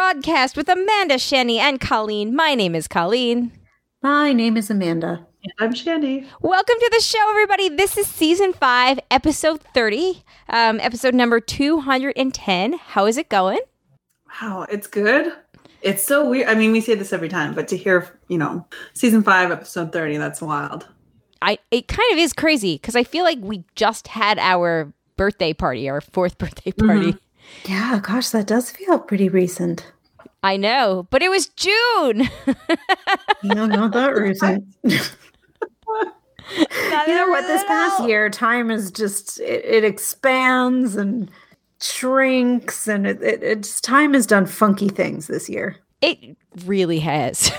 podcast with Amanda, Shani, and Colleen. My name is Colleen. My name is Amanda. And I'm Shani. Welcome to the show, everybody. This is season 5, episode 30, episode number 210. How is it going? Wow, it's good. It's so weird. I mean, we say this every time, but to hear, season 5, episode 30, that's wild. It kind of is crazy because I feel like we just had our birthday party, our 4th birthday party. Mm-hmm. Yeah, gosh, that does feel pretty recent. I know, but it was June. Not that recent. You know what? This past year, time is just, it expands and shrinks, and it's time has done funky things this year. It really has.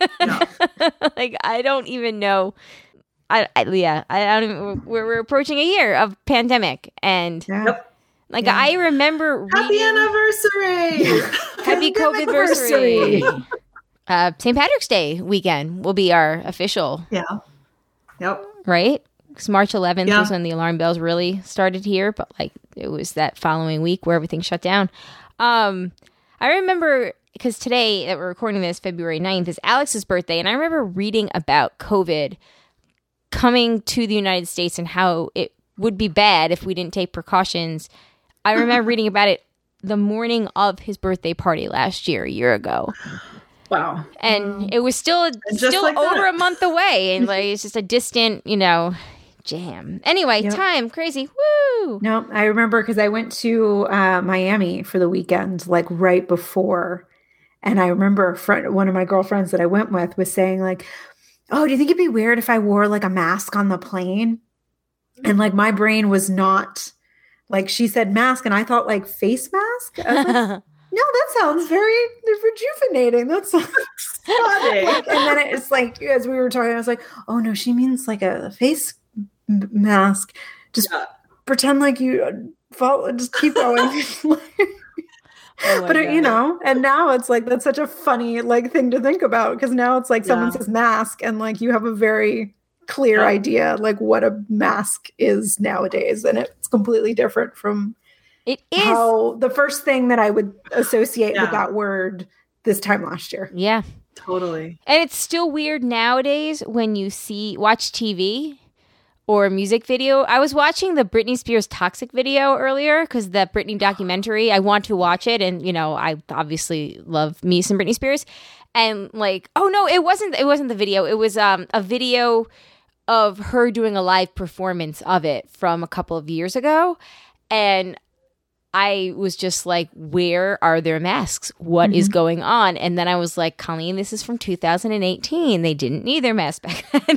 Like, I don't even know. I don't even, we're approaching a year of pandemic, and I remember Happy anniversary! Happy COVID-versary! St. Patrick's Day weekend will be our official. Yeah. Yep. Right? Because March 11th was when the alarm bells really started here, but it was that following week where everything shut down. I remember, because today that we're recording this, February 9th, is Alex's birthday, and I remember reading about COVID coming to the United States and how it would be bad if we didn't take precautions. I remember reading about it the morning of his birthday party last year, a year ago. Wow. And it was still over a month away. And it's just a distant, jam. Anyway, time, crazy. Woo! No, I remember because I went to Miami for the weekend, right before. And I remember one of my girlfriends that I went with was saying oh, do you think it'd be weird if I wore a mask on the plane? And my brain was not... she said mask, and I thought face mask. I was no, that sounds very rejuvenating. That sounds funny. And then it's as we were talking, I was oh no, she means a face mask. Just pretend you follow, just keep going. But and now it's that's such a funny thing to think about, because now it's someone says mask, and you have a very clear idea what a mask is nowadays, and it's completely different from how the first thing that I would associate with that word this time last year. Yeah, totally. And it's still weird nowadays when you watch TV or a music video. I was watching the Britney Spears Toxic video earlier because the Britney documentary, I want to watch it, and I obviously love me some Britney Spears, and oh no, it wasn't the video. It was a video of her doing a live performance of it from a couple of years ago. And I was just where are their masks? What is going on? And then I was Colleen, this is from 2018. They didn't need their masks back then.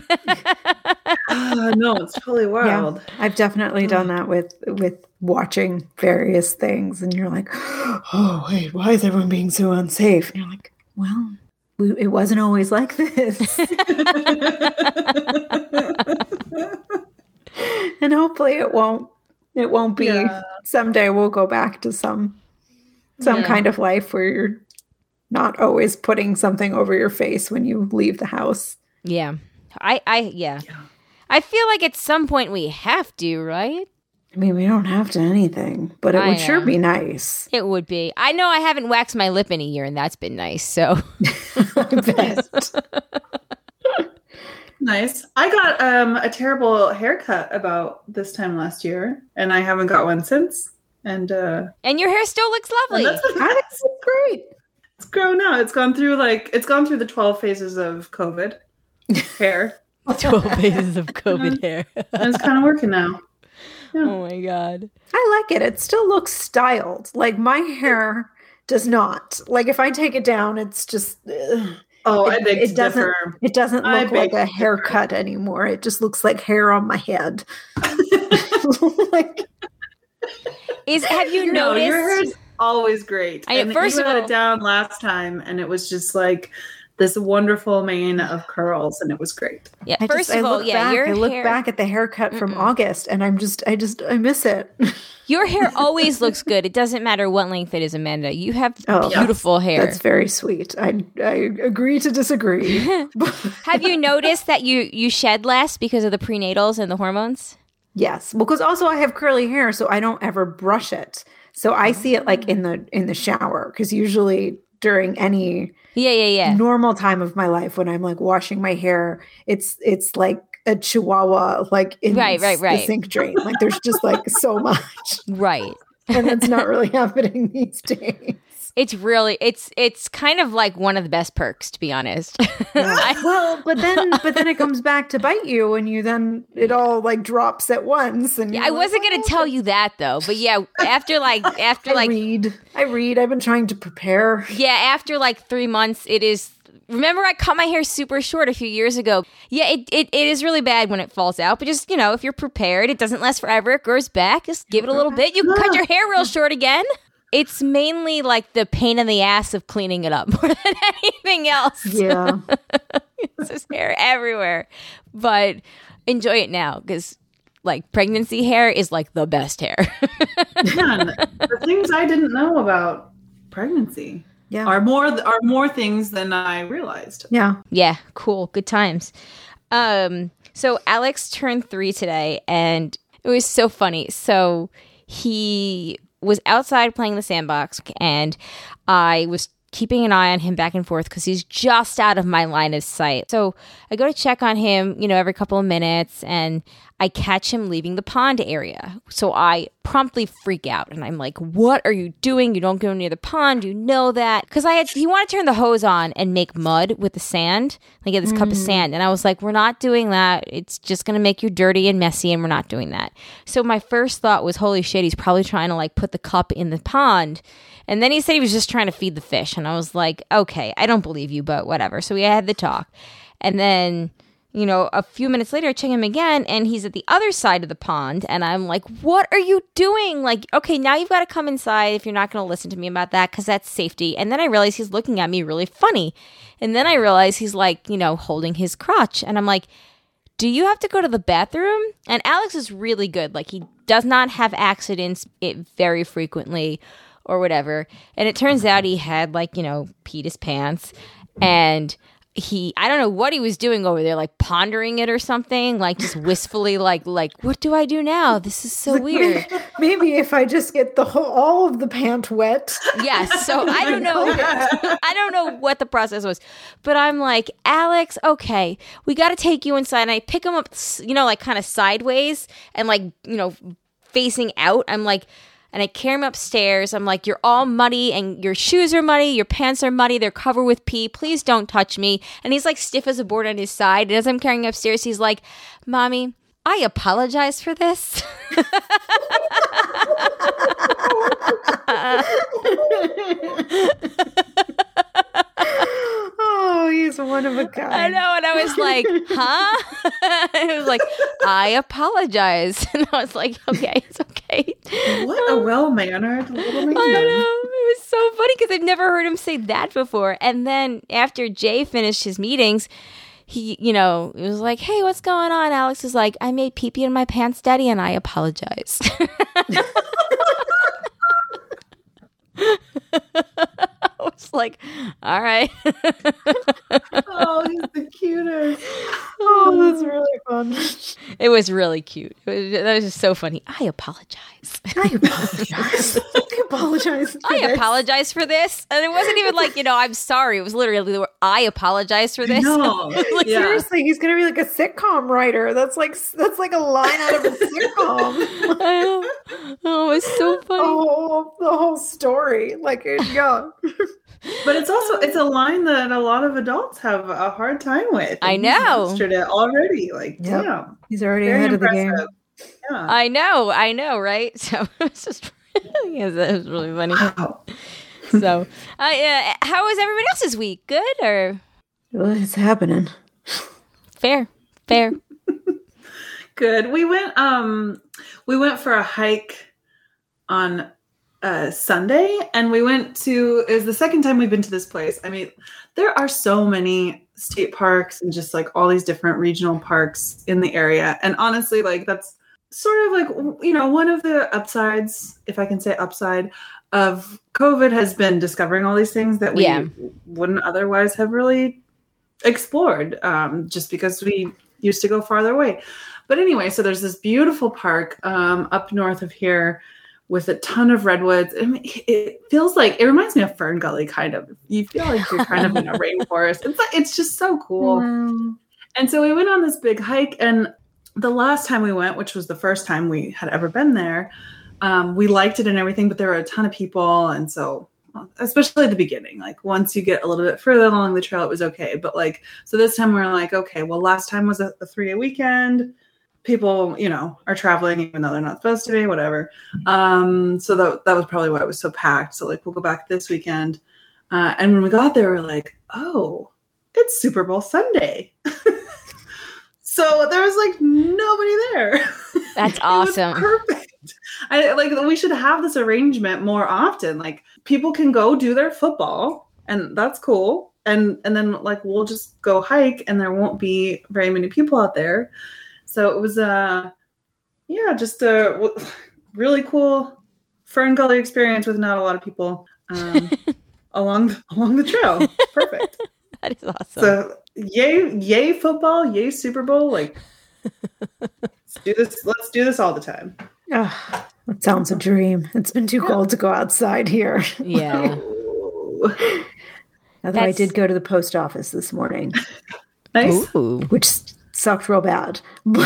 No, it's totally wild. Yeah, I've definitely done that with watching various things. And you're oh, wait, why is everyone being so unsafe? And you're well... it wasn't always like this. And hopefully it won't be. Yeah. Someday we'll go back to some kind of life where you're not always putting something over your face when you leave the house. Yeah. I feel at some point we have to, right? I mean, we don't have to anything, but it would sure be nice. It would be. I know I haven't waxed my lip in a year, and that's been nice, so. I bet. Nice. I got a terrible haircut about this time last year, and I haven't got one since. And your hair still looks lovely. That's great. It's grown out. It's gone through the 12 phases of COVID hair. 12 phases of COVID hair. And it's kind of working now. Yeah. Oh my God. I like it. It still looks styled. My hair does not. If I take it down, it's just... I beg to differ. It doesn't look like a haircut anymore. It just looks like hair on my head. Have you noticed? Your hair is always great. First you had it down last time, and it was just this wonderful mane of curls, and it was great. Yeah. I look back at the haircut from August, and I miss it. Your hair always looks good. It doesn't matter what length it is, Amanda. You have beautiful hair. That's very sweet. I agree to disagree. Have you noticed that you shed less because of the prenatals and the hormones? Yes, because also I have curly hair, so I don't ever brush it. So I see it in the shower, because usually during any Yeah. normal time of my life when I'm like washing my hair. It's like a chihuahua like in the sink drain. Like there's just like so much. Right. And that's not really happening these days. It's kind of like one of the best perks, to be honest. Yeah. Well, but then it comes back to bite you, and it all like drops at once. And I wasn't going to tell you that though, but yeah, after I read. I've been trying to prepare. Yeah, after like 3 months, it is. Remember, I cut my hair super short a few years ago. Yeah, it is really bad when it falls out, but just if you're prepared, it doesn't last forever. It grows back. Just give it a little bit. You can cut your hair real short again. It's mainly like the pain in the ass of cleaning it up more than anything else. Yeah. It's just hair everywhere. But enjoy it now because like pregnancy hair is like the best hair. Man, the things I didn't know about pregnancy are more things than I realized. Yeah. Yeah. Cool. Good times. So Alex turned 3 today and it was so funny. So he was outside playing the sandbox and I was keeping an eye on him back and forth because he's just out of my line of sight. So I go to check on him, every couple of minutes and I catch him leaving the pond area. So I promptly freak out and I'm like, what are you doing? You don't go near the pond. You know that. Because he wanted to turn the hose on and make mud with the sand, like get this cup of sand. And I was like, we're not doing that. It's just going to make you dirty and messy and we're not doing that. So my first thought was, holy shit, he's probably trying to like put the cup in the pond. And then he said he was just trying to feed the fish. And I was like, okay, I don't believe you, but whatever. So we had the talk. And then, a few minutes later, I check him again and he's at the other side of the pond. And I'm like, what are you doing? Like, okay, now you've got to come inside if you're not going to listen to me about that because that's safety. And then I realize he's looking at me really funny. And then I realize he's like, holding his crotch. And I'm like, do you have to go to the bathroom? And Alex is really good. Like, he does not have accidents very frequently or whatever. And it turns out he had peed his pants and I don't know what he was doing over there, like pondering it or something, like just wistfully, like what do I do now? This is so weird. Maybe if I just get all of the pant wet. Yes. So I don't know. I don't know what the process was, but I'm like, Alex, okay, we got to take you inside. And I pick him up, like kind of sideways and facing out. I'm like, and I carry him upstairs. I'm like, you're all muddy and your shoes are muddy. Your pants are muddy. They're covered with pee. Please don't touch me. And he's like stiff as a board on his side. And as I'm carrying him upstairs, he's like, Mommy, I apologize for this. Oh, he's one of a kind. I know. And I was like, huh? I was like, I apologize. And I was like, okay, it's okay. What a well-mannered little man. I know. It was so funny because I've never heard him say that before. And then after Jay finished his meetings, he, was like, hey, what's going on? Alex is like, I made pee-pee in my pants, Daddy, and I apologize. I was like, all right. Oh, he's the cutest. Oh, that's really fun. It was really cute. That was just so funny. I apologize. I apologize. I apologize for this. And it wasn't even like, I'm sorry. It was literally, I apologize for this. No. Like, seriously, he's going to be like a sitcom writer. That's like a line out of a sitcom. I know. Oh, it was so funny. The whole story. Like, yeah. But it's a line that a lot of adults have a hard time with. I know. He's mastered it already. Like, damn. He's already ahead of the game. Yeah. I know, right? So it's just, it was really funny. Wow. So, how was everybody else's week? Good or? Well, it's happening. Fair. Good. We went for a hike on Sunday, and it was the second time we've been to this place. I mean, there are so many state parks and just like all these different regional parks in the area. And honestly, like that's sort of like, one of the upsides, if I can say upside, of COVID has been discovering all these things that we wouldn't otherwise have really explored, just because we used to go farther away. But anyway, so there's this beautiful park up north of here with a ton of redwoods. I mean, it feels like, it reminds me of Fern Gully, kind of. You feel like you're kind of in a rainforest. It's just so cool. Wow. And so we went on this big hike, and the last time we went, which was the first time we had ever been there, we liked it and everything, but there were a ton of people. And so, especially at the beginning, like once you get a little bit further along the trail, it was okay. But like, so this time we're like, okay, well, last time was a 3-day weekend. People, are traveling even though they're not supposed to be, whatever. So that was probably why it was so packed. So like, we'll go back this weekend. And when we got there, we're like, oh, it's Super Bowl Sunday. So there was like nobody there. That's awesome. Perfect. We should have this arrangement more often. Like people can go do their football, and that's cool. And then like we'll just go hike, and there won't be very many people out there. So it was just a really cool Fern Gully experience with not a lot of people along the trail. Perfect. That is awesome. So yay football, yay Super Bowl. Like let's do this all the time. Oh, that sounds a dream. It's been too cold to go outside here. Yeah. Although I did go to the post office this morning. Nice. Ooh. Which sucked real bad.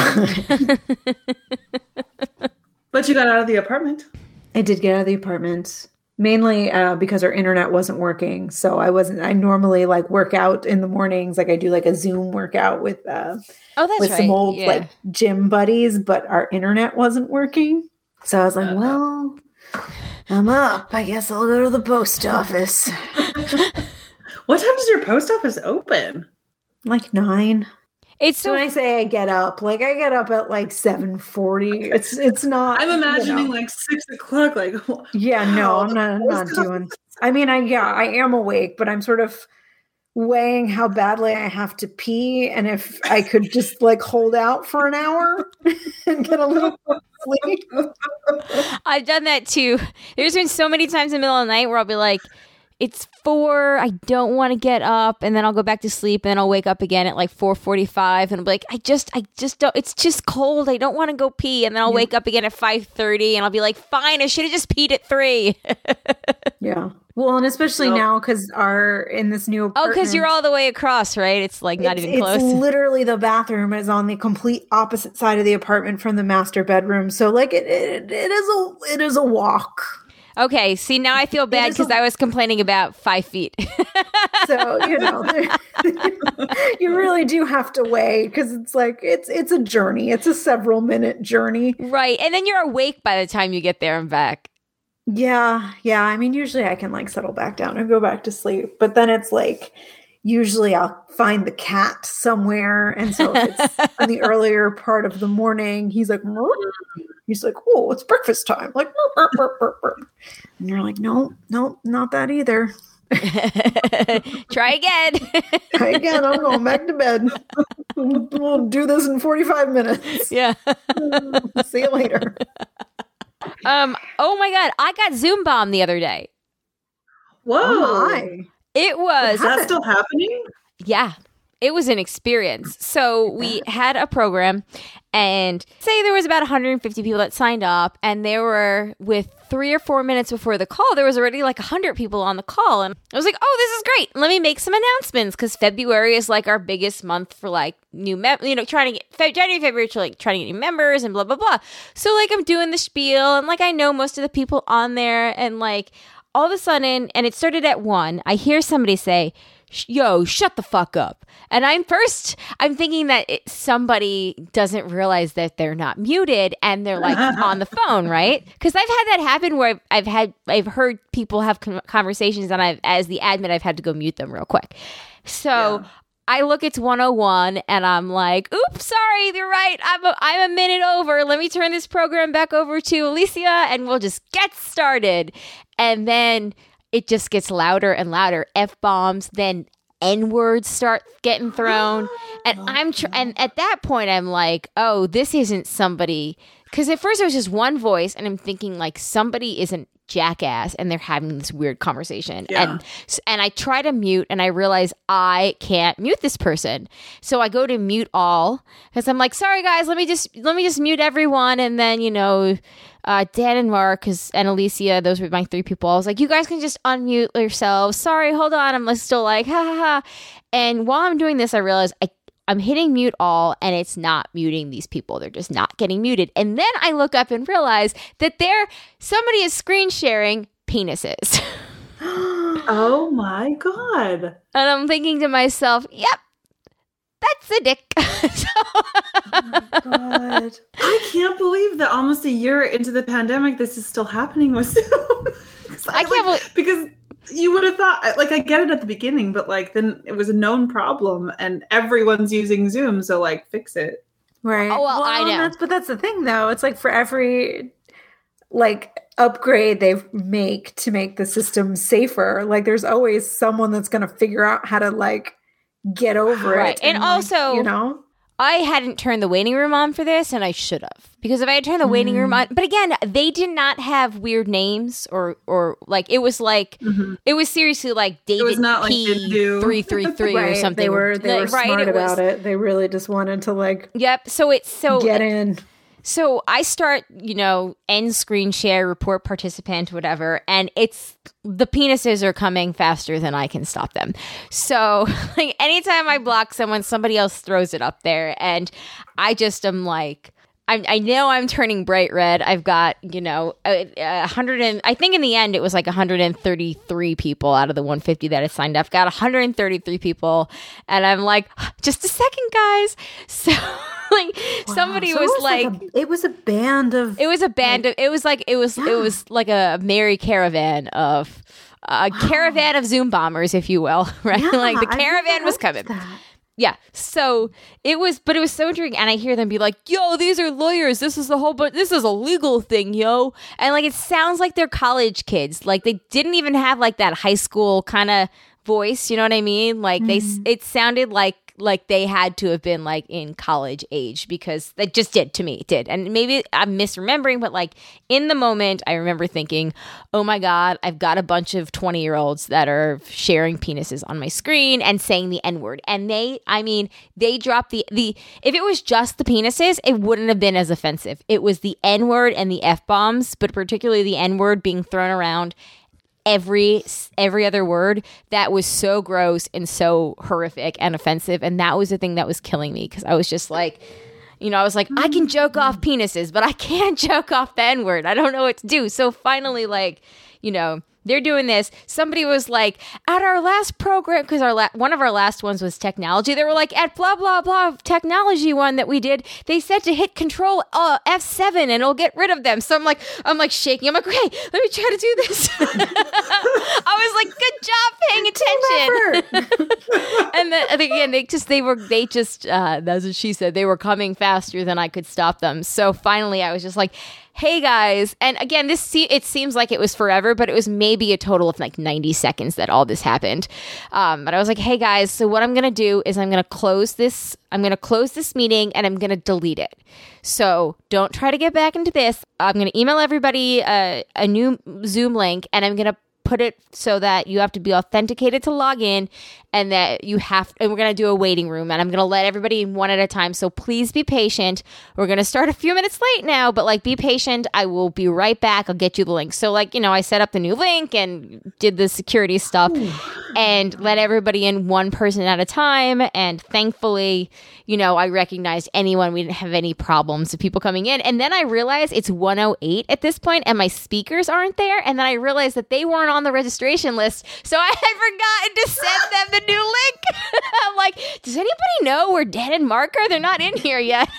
But you got out of the apartment. I did get out of the apartment. Mainly because our internet wasn't working. So I normally like work out in the mornings. Like I do like a Zoom workout with some old like gym buddies, but our internet wasn't working. So I was like, well, I'm up. I guess I'll go to the post office. What time does your post office open? Like 9. It's so when I say I get up, like I get up at like 7:40. It's not. I'm imagining like 6 o'clock. Like yeah, no, I'm not doing. I mean, I am awake, but I'm sort of weighing how badly I have to pee, and if I could just like hold out for an hour and get a little sleep. I've done that too. There's been so many times in the middle of the night where I'll be like, it's 4, I don't want to get up, and then I'll go back to sleep, and then I'll wake up again at like 4:45, and I'll be like, I just don't, it's just cold, I don't want to go pee, and then I'll wake up again at 5:30, and I'll be like, fine, I should have just peed at 3. Yeah. Well, and especially now because in this new apartment. Oh, because you're all the way across, right? It's like not even close. It's literally the bathroom is on the complete opposite side of the apartment from the master bedroom. So like it is a walk. Okay, see, now I feel bad because I was complaining about 5 feet. So, you really do have to weigh because it's like, it's a journey. It's a several minute journey. Right. And then you're awake by the time you get there and back. Yeah. Yeah. I mean, usually I can like settle back down and go back to sleep. But then it's like, usually I'll find the cat somewhere. And so if it's in the earlier part of the morning, he's like, oh, it's breakfast time. Like, burp, burp, burp, burp. And you're like, no, not that either. Try again. I'm going back to bed. We'll do this in 45 minutes. Yeah. See you later. Oh my God. I got Zoom bombed the other day. Whoa. Oh my. It was. Is that still happening? Yeah. It was an experience. So we had a program, and say there was about 150 people that signed up, and there were, with 3 or 4 minutes before the call, there was already like 100 people on the call. And I was like, oh, this is great. Let me make some announcements, because February is like our biggest month for like new, trying to get January, February, trying to get new members and blah, blah, blah. So like I'm doing the spiel, and like I know most of the people on there, and like all of a sudden, and it started at 1, I hear somebody say, yo, shut the fuck up. And I'm thinking that somebody doesn't realize that they're not muted and they're like on the phone, right? Because I've had that happen where I've heard people have conversations, and as the admin, I've had to go mute them real quick. So I look, it's 1:01, and I'm like, oops, sorry, you're right. I'm a minute over. Let me turn this program back over to Alicia, and we'll just get started. And then it just gets louder and louder. F-bombs, then N-words start getting thrown. And and at that point, I'm like, oh, this isn't somebody. Because at first, there was just one voice, and I'm thinking, like, somebody isn't jackass and they're having this weird conversation. And I try to mute and I realize I can't mute this person. So I go to mute all because I'm like, sorry guys, let me just mute everyone. And then, Dan and Mark and Alicia, those were my 3 people. I was like, you guys can just unmute yourselves. Sorry, hold on. I'm still like, ha ha ha. And while I'm doing this, I realize I'm hitting mute all and it's not muting these people. They're just not getting muted. And then I look up and realize that somebody is screen sharing penises. Oh my God. And I'm thinking to myself, yep, that's a dick. Oh my God. I can't believe that almost a year into the pandemic, this is still happening with Zoom. I can't believe, because you would have thought, like, I get it at the beginning, but like then it was a known problem and everyone's using Zoom, so like fix it. Right. Oh, well, I know. But that's the thing, though. It's like for every like upgrade they make to make the system safer, like there's always someone that's going to figure out how to like get over it. And also, I hadn't turned the waiting room on for this, and I should have. Because if I had turned the waiting room on, but again, they did not have weird names or like it was like it was seriously like David P333 right, or something. They were smart about it. They really just wanted to like get in. So I start, end screen share, report participant, whatever, and the penises are coming faster than I can stop them. So like anytime I block someone, somebody else throws it up there, and I just am like, I know I'm turning bright red. I've got, 100 and I think in the end it was like 133 people out of the 150 that I signed up. Got 133 people, and I'm like, just a second, guys. So like somebody was like it was a band of a merry caravan of caravan of Zoom bombers, if you will, right? Yeah, like the caravan was coming. Yeah. So it was so intriguing. And I hear them be like, yo, these are lawyers. This is this is a legal thing, yo. And like, it sounds like they're college kids. Like they didn't even have like that high school kind of voice. You know what I mean? Like it sounded like they had to have been like in college age, because that just did to me. It did. And maybe I'm misremembering, but like in the moment, I remember thinking, oh my God, I've got a bunch of 20-year-olds that are sharing penises on my screen and saying the N-word. And they dropped the if it was just the penises, it wouldn't have been as offensive. It was the N-word and the F-bombs, but particularly the N-word being thrown around every other word that was so gross and so horrific and offensive. And that was the thing that was killing me, because I was just like, I was like, I can joke off penises, but I can't joke off the N-word. I don't know what to do. So finally, like, they're doing this. Somebody was like, at our last program, because one of our last ones was technology. They were like, at blah, blah, blah technology one that we did, they said to hit control F7 and it'll get rid of them. So I'm like shaking. I'm like, okay, let me try to do this. I was like, good job paying attention. And then again, they just, that's what she said. They were coming faster than I could stop them. So finally I was just like, hey guys. And again, it seems like it was forever, but it was maybe a total of like 90 seconds that all this happened. But I was like, hey guys, so what I'm going to do is I'm going to close this meeting and I'm going to delete it. So don't try to get back into this. I'm going to email everybody a new Zoom link, and I'm going to put it so that you have to be authenticated to log in, and that and we're going to do a waiting room, and I'm going to let everybody in one at a time. So please be patient. We're going to start a few minutes late now, but like, be patient. I will be right back. I'll get you the link. So like, I set up the new link and did the security stuff and let everybody in one person at a time. And thankfully, I recognized anyone. We didn't have any problems with people coming in. And then I realized it's 1:08 at this point and my speakers aren't there. And then I realized that they weren't on the registration list. So I had forgotten to send them the new link. I'm like, does anybody know where Dan and Mark are? They're not in here yet.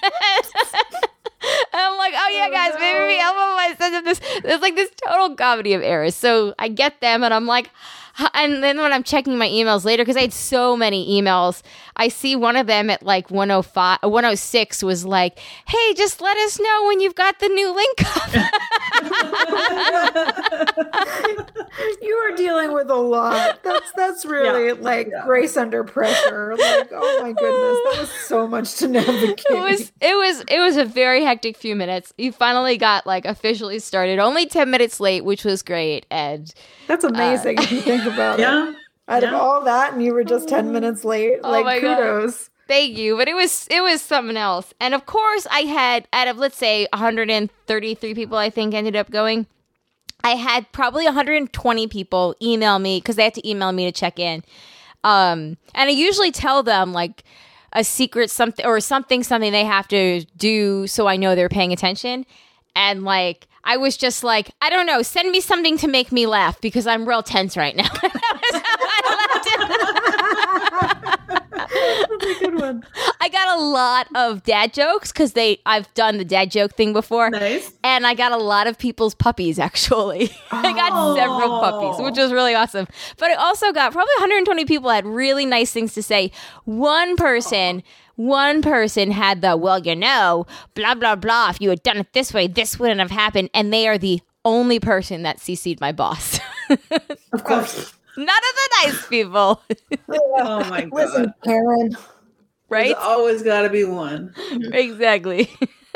I'm like, oh yeah, guys, maybe I send them this. There's like this total comedy of errors. So I get them, and I'm like, and then when I'm checking my emails later, because I had so many emails, I see one of them at like 106 was like, hey, just let us know when you've got the new link up. You are dealing with a lot. That's really grace under pressure. Like, oh my goodness, that was so much to navigate. It was a very hectic few minutes. You finally got like officially started. Only 10 minutes late, which was great. And that's amazing if you think about it. Out of all that, and you were just 10 minutes late. Oh like, kudos. God. Thank you. But it was something else. And of course, I had, out of, let's say, 133 people, I think, ended up going, I had probably 120 people email me because they had to email me to check in. And I usually tell them, like, a secret something they have to do so I know they're paying attention. And, like, I was just like, I don't know, send me something to make me laugh because I'm real tense right now. That was how I left it. That's a good one. I got a lot of dad jokes because I've done the dad joke thing before. Nice. And I got a lot of people's puppies, actually. I got several puppies, which was really awesome. But I also got probably 120 people had really nice things to say. One person had the, well, you know, blah, blah, blah. If you had done it this way, this wouldn't have happened. And they are the only person that CC'd my boss. Of course. None of the nice people. Oh my God. Listen, Karen. Right? There's always got to be one. Exactly.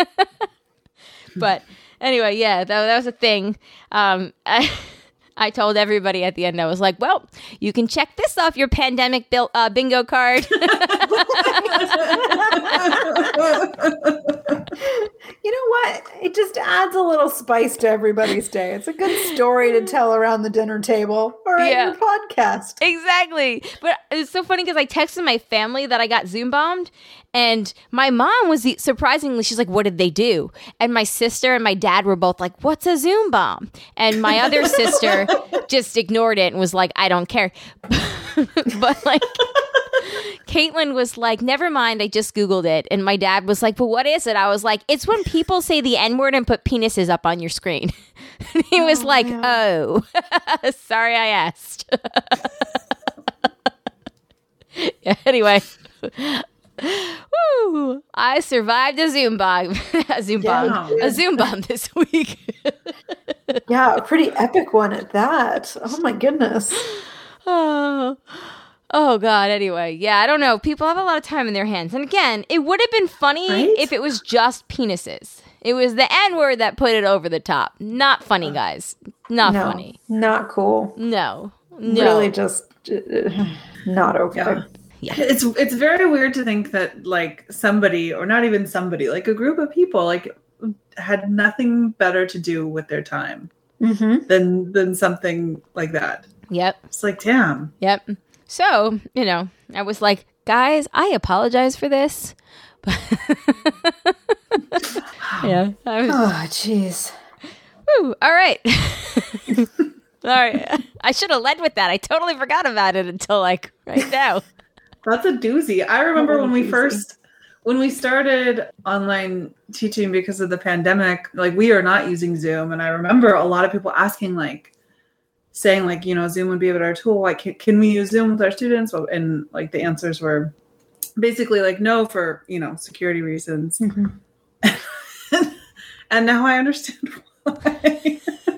But anyway, yeah, that was a thing. I told everybody at the end, I was like, well, you can check this off your pandemic bingo card. You know what? It just adds a little spice to everybody's day. It's a good story to tell around the dinner table or at your podcast. Exactly. But it's so funny because I texted my family that I got Zoom bombed, and my mom was surprisingly, she's like, what did they do? And my sister and my dad were both like, what's a Zoom bomb? And my other sister just ignored it and was like, I don't care. But like, Caitlin was like, never mind, I just Googled it. And my dad was like, but what is it? I was like, it's when people say the N-word and put penises up on your screen. And he was like, oh, sorry I asked. Yeah, anyway. Woo! I survived a Zoom bomb. A Zoom bomb this week. Yeah, a pretty epic one at that. Oh my goodness. Oh God. Anyway, yeah, I don't know. People have a lot of time in their hands, and again, it would have been funny if it was just penises. It was the N-word that put it over the top. Not funny, guys. Not funny. Not cool. No. Really, just not okay. Yeah. Yeah. It's very weird to think that like somebody, or not even somebody, like a group of people, like had nothing better to do with their time than something like that. Yep. It's like, damn. Yep. So, you know, I was like, guys, I apologize for this. Yeah. Oh, jeez. Woo, all right. All right. I should have led with that. I totally forgot about it until like right now. That's a doozy. I remember when we started online teaching because of the pandemic, like we are not using Zoom. And I remember a lot of people asking, like, saying like, you know, Zoom would be a better tool. Like, can we use Zoom with our students? And like the answers were basically like, no, for, you know, security reasons. And now I understand why.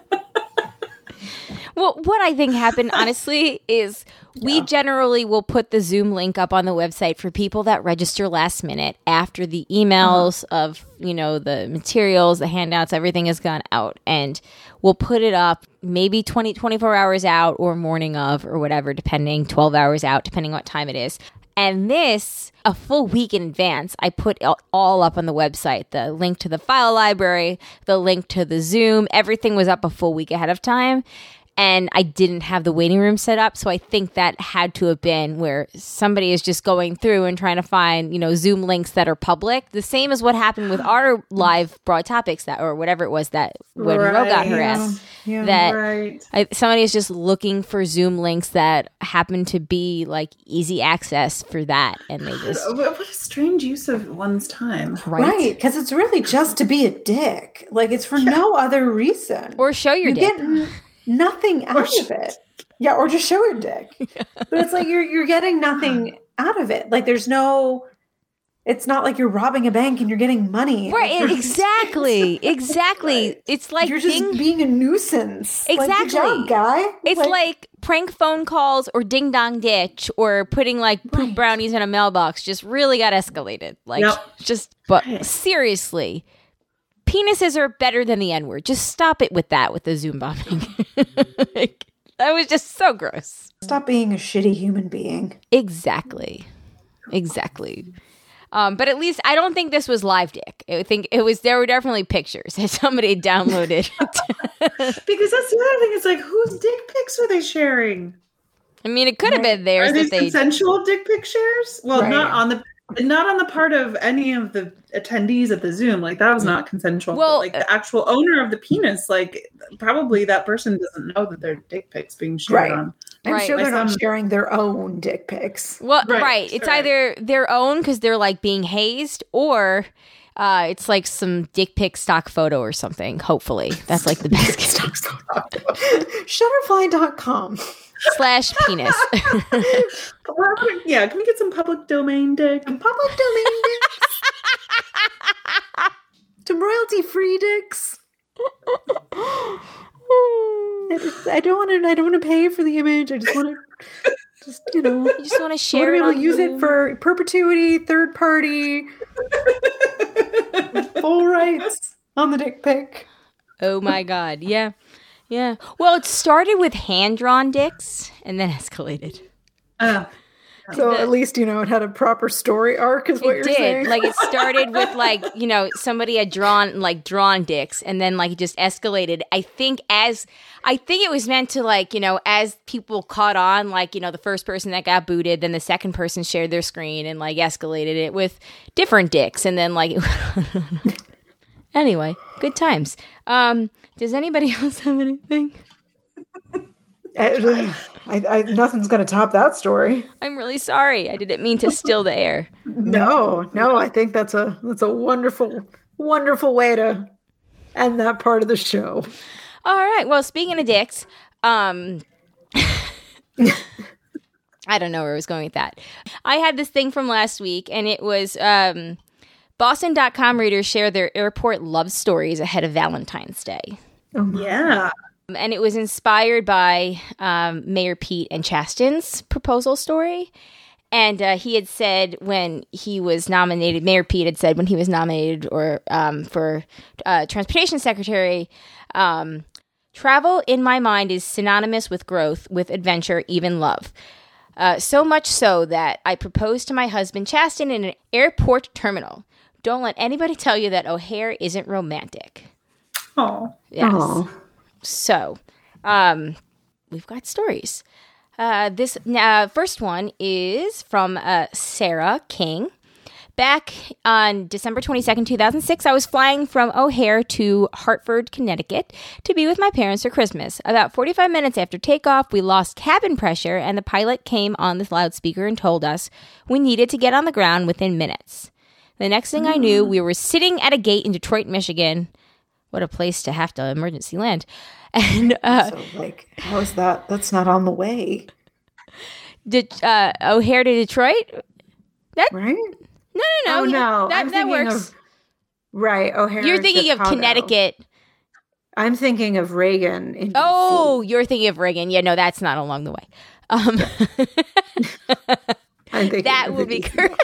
Well, what I think happened, honestly, is we generally will put the Zoom link up on the website for people that register last minute after the emails of, you know, the materials, the handouts, everything has gone out. And we'll put it up maybe 24 hours out or morning of or whatever, depending, 12 hours out, depending what time it is. And this, a full week in advance, I put all up on the website. The link to the file library, the link to the Zoom, everything was up a full week ahead of time. And I didn't have the waiting room set up. So I think that had to have been where somebody is just going through and trying to find, you know, Zoom links that are public. The same as what happened with our live broad topics that, or whatever it was that when Ro got harassed. Somebody is just looking for Zoom links that happen to be like easy access for that. And they just. What a strange use of one's time. Right. Because it's really just to be a dick. Like it's for no other reason. Or show your dick. Nothing out of it. Yeah, or just show your dick. But it's like you're getting nothing out of it. Like there's no It's not like you're robbing a bank and you're getting money. Right, exactly. Right. It's like you're just being a nuisance. Exactly. Like, good job, guy. It's like prank phone calls or ding dong ditch or putting like poop brownies in a mailbox just really got escalated. Like but seriously, penises are better than the N-word. Just stop it with that with the Zoom bombing. Like, that was just so gross. Stop being a shitty human being. Exactly. But at least I don't think this was live dick. I think there were definitely pictures that somebody downloaded. Because that's the other thing. It's like, whose dick pics are they sharing? I mean, it could have been theirs. Are these consensual dick pic shares? Well, not on the part of any of the attendees at the Zoom. Like, that was not consensual. Well, but, like, the actual owner of the penis, like, probably that person doesn't know that their dick pics being shared on. I'm sure they're not sharing their own dick pics. Well, right. It's either their own because they're like being hazed, or it's like some dick pic stock photo or something. Hopefully, that's like the best. Shutterfly.com /penis. Yeah, can we get some public domain dick? Public domain dicks. Some royalty-free dicks. I don't want to pay for the image. I just want to, you just want to share it. We'll use it for perpetuity, third party, full rights on the dick pic. Oh my God! Yeah. Well, it started with hand-drawn dicks and then escalated. So at least, it had a proper story arc is what you're saying. Like, it started with somebody had drawn dicks, and then it just escalated. I think it was meant to as people caught on, the first person that got booted, then the second person shared their screen and escalated it with different dicks. And then anyway, good times. Does anybody else have anything? Nothing's going to top that story. I'm really sorry. I didn't mean to still the air. No. I think that's a wonderful, wonderful way to end that part of the show. All right. Well, speaking of dicks, I don't know where I was going with that. I had this thing from last week, and it was Boston.com readers share their airport love stories ahead of Valentine's Day. Oh, yeah. And it was inspired by Mayor Pete and Chasten's proposal story. And he had said when he was nominated, Mayor Pete had said when he was nominated for transportation secretary, travel in my mind is synonymous with growth, with adventure, even love. So much so that I proposed to my husband Chasten in an airport terminal. Don't let anybody tell you that O'Hare isn't romantic. Oh. Yes. Aww. So, we've got stories. This first one is from Sarah King. Back on December 22nd, 2006, I was flying from O'Hare to Hartford, Connecticut to be with my parents for Christmas. About 45 minutes after takeoff, we lost cabin pressure, and the pilot came on the loudspeaker and told us we needed to get on the ground within minutes. The next thing I knew, we were sitting at a gate in Detroit, Michigan. What a place to have to emergency land. And so, how is that? That's not on the way. O'Hare to Detroit? Right? No. Oh, no. That works. Right, O'Hare. You're thinking of Connecticut. I'm thinking of Reagan. In oh, DC. You're thinking of Reagan. Yeah, no, that's not along the way. That would be correct.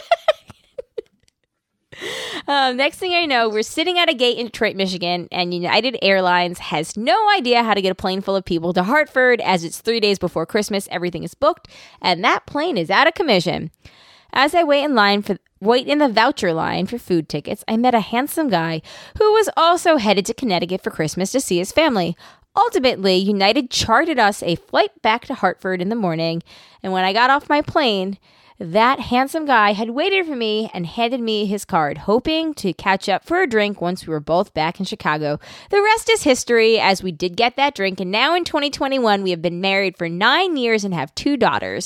Next thing I know, we're sitting at a gate in Detroit, Michigan, and United Airlines has no idea how to get a plane full of people to Hartford, as it's 3 days before Christmas, everything is booked, and that plane is out of commission. As I wait in the voucher line for food tickets, I met a handsome guy who was also headed to Connecticut for Christmas to see his family. Ultimately, United chartered us a flight back to Hartford in the morning, and when I got off my plane, that handsome guy had waited for me and handed me his card, hoping to catch up for a drink once we were both back in Chicago. The rest is history, as we did get that drink, and now in 2021, we have been married for 9 years and have 2 daughters.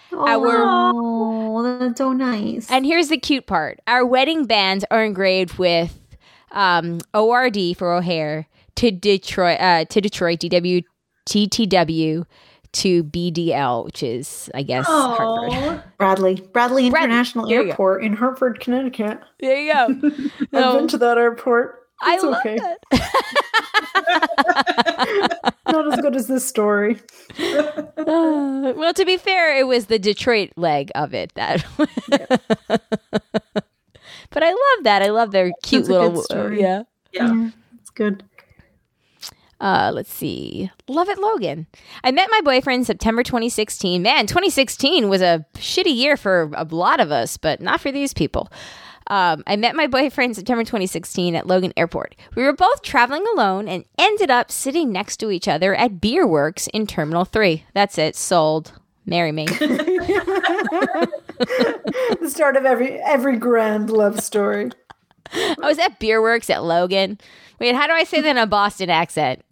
Oh, that's so nice. And here's the cute part. Our wedding bands are engraved with ORD for O'Hare, to Detroit, DW, TTW, to BDL, which is, I guess, Hartford. Bradley International There you go. Airport in Hartford, Connecticut. There you go. I've been to that airport. I It's love okay. that. Not as good as this story. Well, to be fair, it was the Detroit leg of it. That, but I love that. I love their cute That's a good little story. Yeah. It's good. Let's see. Love it, Logan. I met my boyfriend September 2016. Man, 2016 was a shitty year for a lot of us, but not for these people. I met my boyfriend September 2016 at Logan Airport. We were both traveling alone and ended up sitting next to each other at Beer Works in Terminal 3. That's it. Sold. Marry me. The start of every grand love story. I was at Beer Works at Logan. Wait, how do I say that in a Boston accent?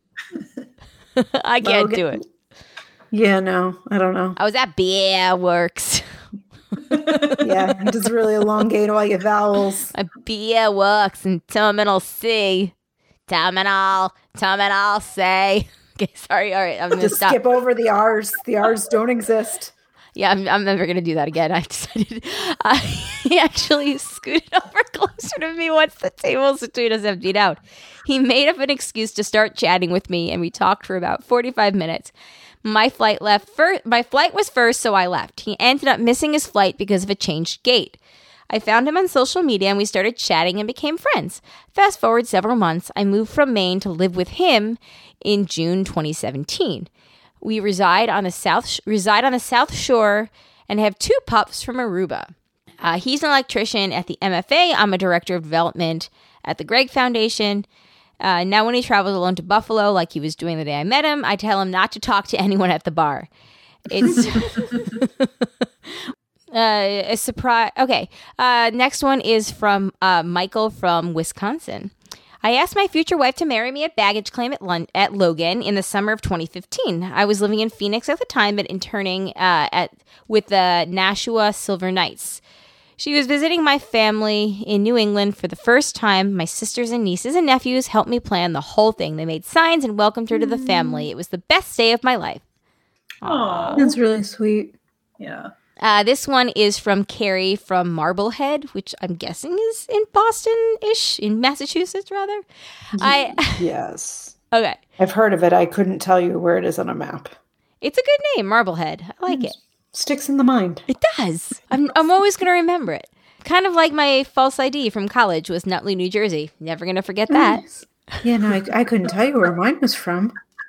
I can't do it. Yeah, no, I don't know. I was at Beer Works. Yeah, he does really elongate all your vowels. A Beer Works in Terminal C. Terminal C. Okay, sorry. All right, I'm going to Just stop. skip over the R's. The R's don't exist. Yeah, I'm never going to do that again. I decided he actually scooted over closer to me once the tables between us emptied out. He made up an excuse to start chatting with me, and we talked for about 45 minutes. My flight was first, so I left. He ended up missing his flight because of a changed gate. I found him on social media, and we started chatting and became friends. Fast forward several months, I moved from Maine to live with him in June 2017. We reside on the South Shore and have 2 pups from Aruba. He's an electrician at the MFA. I'm a director of development at the Gregg Foundation. Now when he travels alone to Buffalo, like he was doing the day I met him, I tell him not to talk to anyone at the bar. It's a surprise. Okay. Next one is from Michael from Wisconsin. I asked my future wife to marry me at baggage claim at Logan in the summer of 2015. I was living in Phoenix at the time, but interning with the Nashua Silver Knights. She was visiting my family in New England for the first time. My sisters and nieces and nephews helped me plan the whole thing. They made signs and welcomed her to the family. It was the best day of my life. Oh, That's really sweet. yeah. This one is from Carrie from Marblehead, which I'm guessing is in Boston-ish, in Massachusetts, rather. Yes. Okay. I've heard of it. I couldn't tell you where it is on a map. It's a good name, Marblehead. I like it. Sticks in the mind. It does. I'm always going to remember it. Kind of like my false ID from college was Nutley, New Jersey. Never going to forget that. Nice. Yeah, no, I couldn't tell you where mine was from.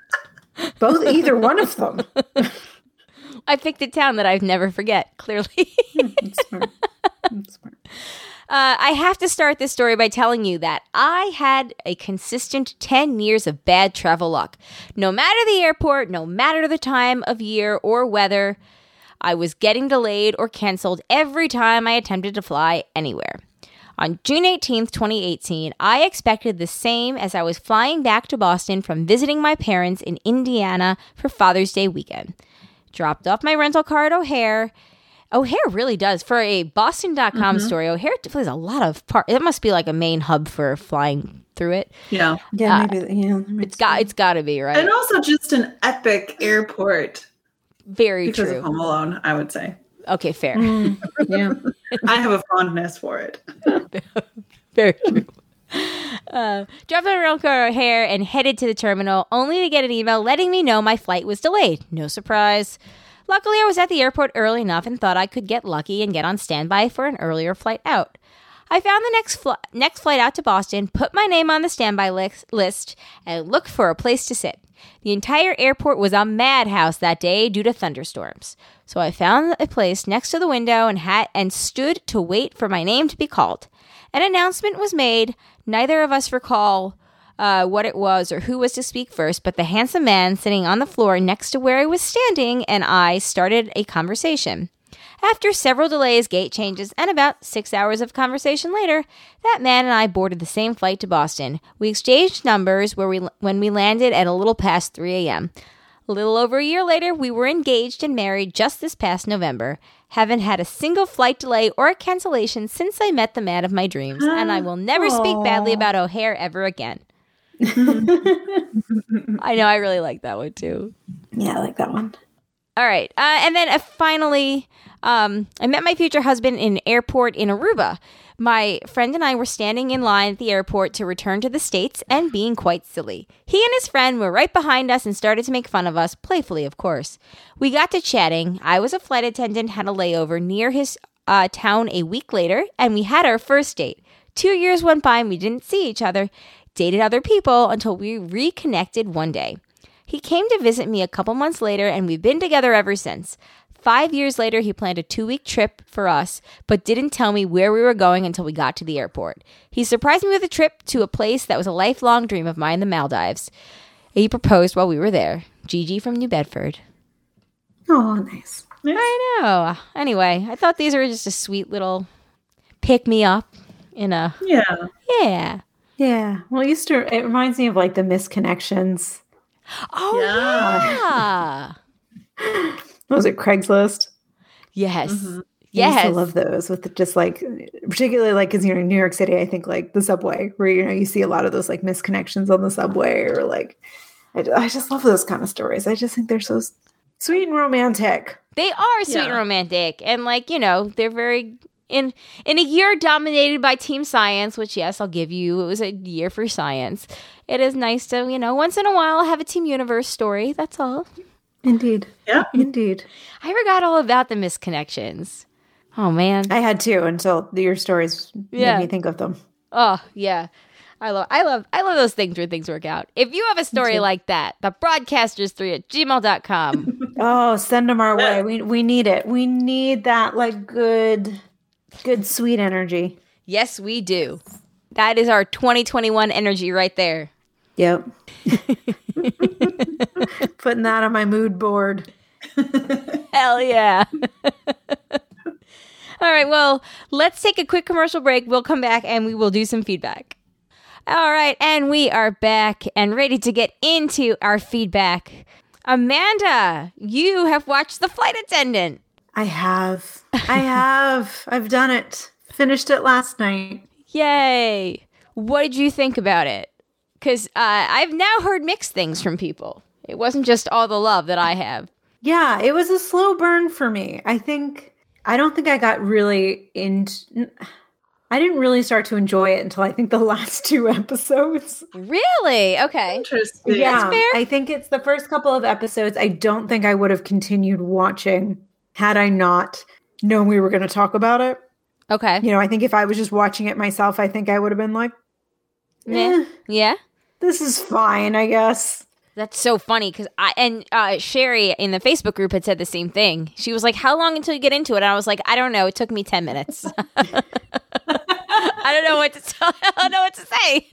Either one of them. I picked a town that I'd never forget, clearly. That's smart. That's smart. I have to start this story by telling you that I had a consistent 10 years of bad travel luck. No matter the airport, no matter the time of year or weather, I was getting delayed or canceled every time I attempted to fly anywhere. On June 18th, 2018, I expected the same as I was flying back to Boston from visiting my parents in Indiana for Father's Day weekend. Dropped off my rental car at O'Hare. O'Hare really does. For a Boston.com story, O'Hare plays a lot of part. It must be like a main hub for flying through it. Yeah. Yeah, maybe. Yeah, It's got to be, right? And also just an epic airport. Very Because true. of Home Alone, I would say. Okay, fair. Yeah. I have a fondness for it. Very true. Dropped my rental car at O'Hare and headed to the terminal, only to get an email letting me know my flight was delayed. No surprise. Luckily, I was at the airport early enough and thought I could get lucky and get on standby for an earlier flight out. I found the next flight out to Boston, put my name on the standby list, and looked for a place to sit. The entire airport was a madhouse that day due to thunderstorms. So I found a place next to the window and stood to wait for my name to be called. An announcement was made. Neither of us recall what it was or who was to speak first, but the handsome man sitting on the floor next to where I was standing and I started a conversation. After several delays, gate changes, and about 6 hours of conversation later, that man and I boarded the same flight to Boston. We exchanged numbers when we landed at a little past 3 a.m. A little over a year later, we were engaged and married just this past November. Haven't had a single flight delay or cancellation since I met the man of my dreams, and I will never speak badly about O'Hare ever again. I know. I really like that one too. Yeah, I like that one. All right. And then finally, I met my future husband in an airport in Aruba. My friend and I were standing in line at the airport to return to the States and being quite silly. He and his friend were right behind us and started to make fun of us, playfully, of course. We got to chatting. I was a flight attendant, had a layover near his town a week later, and we had our first date. 2 years went by and we didn't see each other, dated other people until we reconnected one day. He came to visit me a couple months later, and we've been together ever since. 5 years later, he planned a 2-week trip for us, but didn't tell me where we were going until we got to the airport. He surprised me with a trip to a place that was a lifelong dream of mine, the Maldives. He proposed while we were there. Gigi from New Bedford. Oh, nice. I know. Anyway, I thought these were just a sweet little pick-me-up in a... Yeah. Yeah. Well, it reminds me of like the misconnections. Oh, yeah. What was it, Craigslist? Yes. I Yes. used to love those with just like, particularly like, because, in New York City, I think like the subway where, you see a lot of those like misconnections on the subway or like, I just love those kind of stories. I just think they're so sweet and romantic. They are sweet and romantic. And like, they're very... In a year dominated by team science, which, yes, I'll give you, it was a year for science. It is nice to, once in a while have a Team Universe story. That's all. Indeed. Yeah. Indeed. I forgot all about the misconnections. Oh, man. I had to until your stories made me think of them. Oh, yeah. I love those things where things work out. If you have a story like that, thebroadcasters3@gmail.com. Oh, send them our way. We need it. We need that like good sweet energy. Yes, we do. That is our 2021 energy right there. Yep. Putting that on my mood board. Hell yeah. All right, well, let's take a quick commercial break. We'll come back and we will do some feedback. All right, and we are back and ready to get into our feedback. Amanda, you have watched The Flight Attendant. I have. I've done it. Finished it last night. Yay. What did you think about it? Because I've now heard mixed things from people. It wasn't just all the love that I have. Yeah, it was a slow burn for me. I don't think I got really I didn't really start to enjoy it until I think the last 2 episodes. Really? Okay. Interesting. Yeah, That's fair. I think it's the first couple of episodes. I don't think I would have continued watching had I not known we were going to talk about it. Okay. I think if I was just watching it myself, I think I would have been like, Yeah? this is fine, I guess. That's so funny because Sherry in the Facebook group had said the same thing. She was like, how long until you get into it? And I was like, I don't know. It took me 10 minutes. I don't know what to say.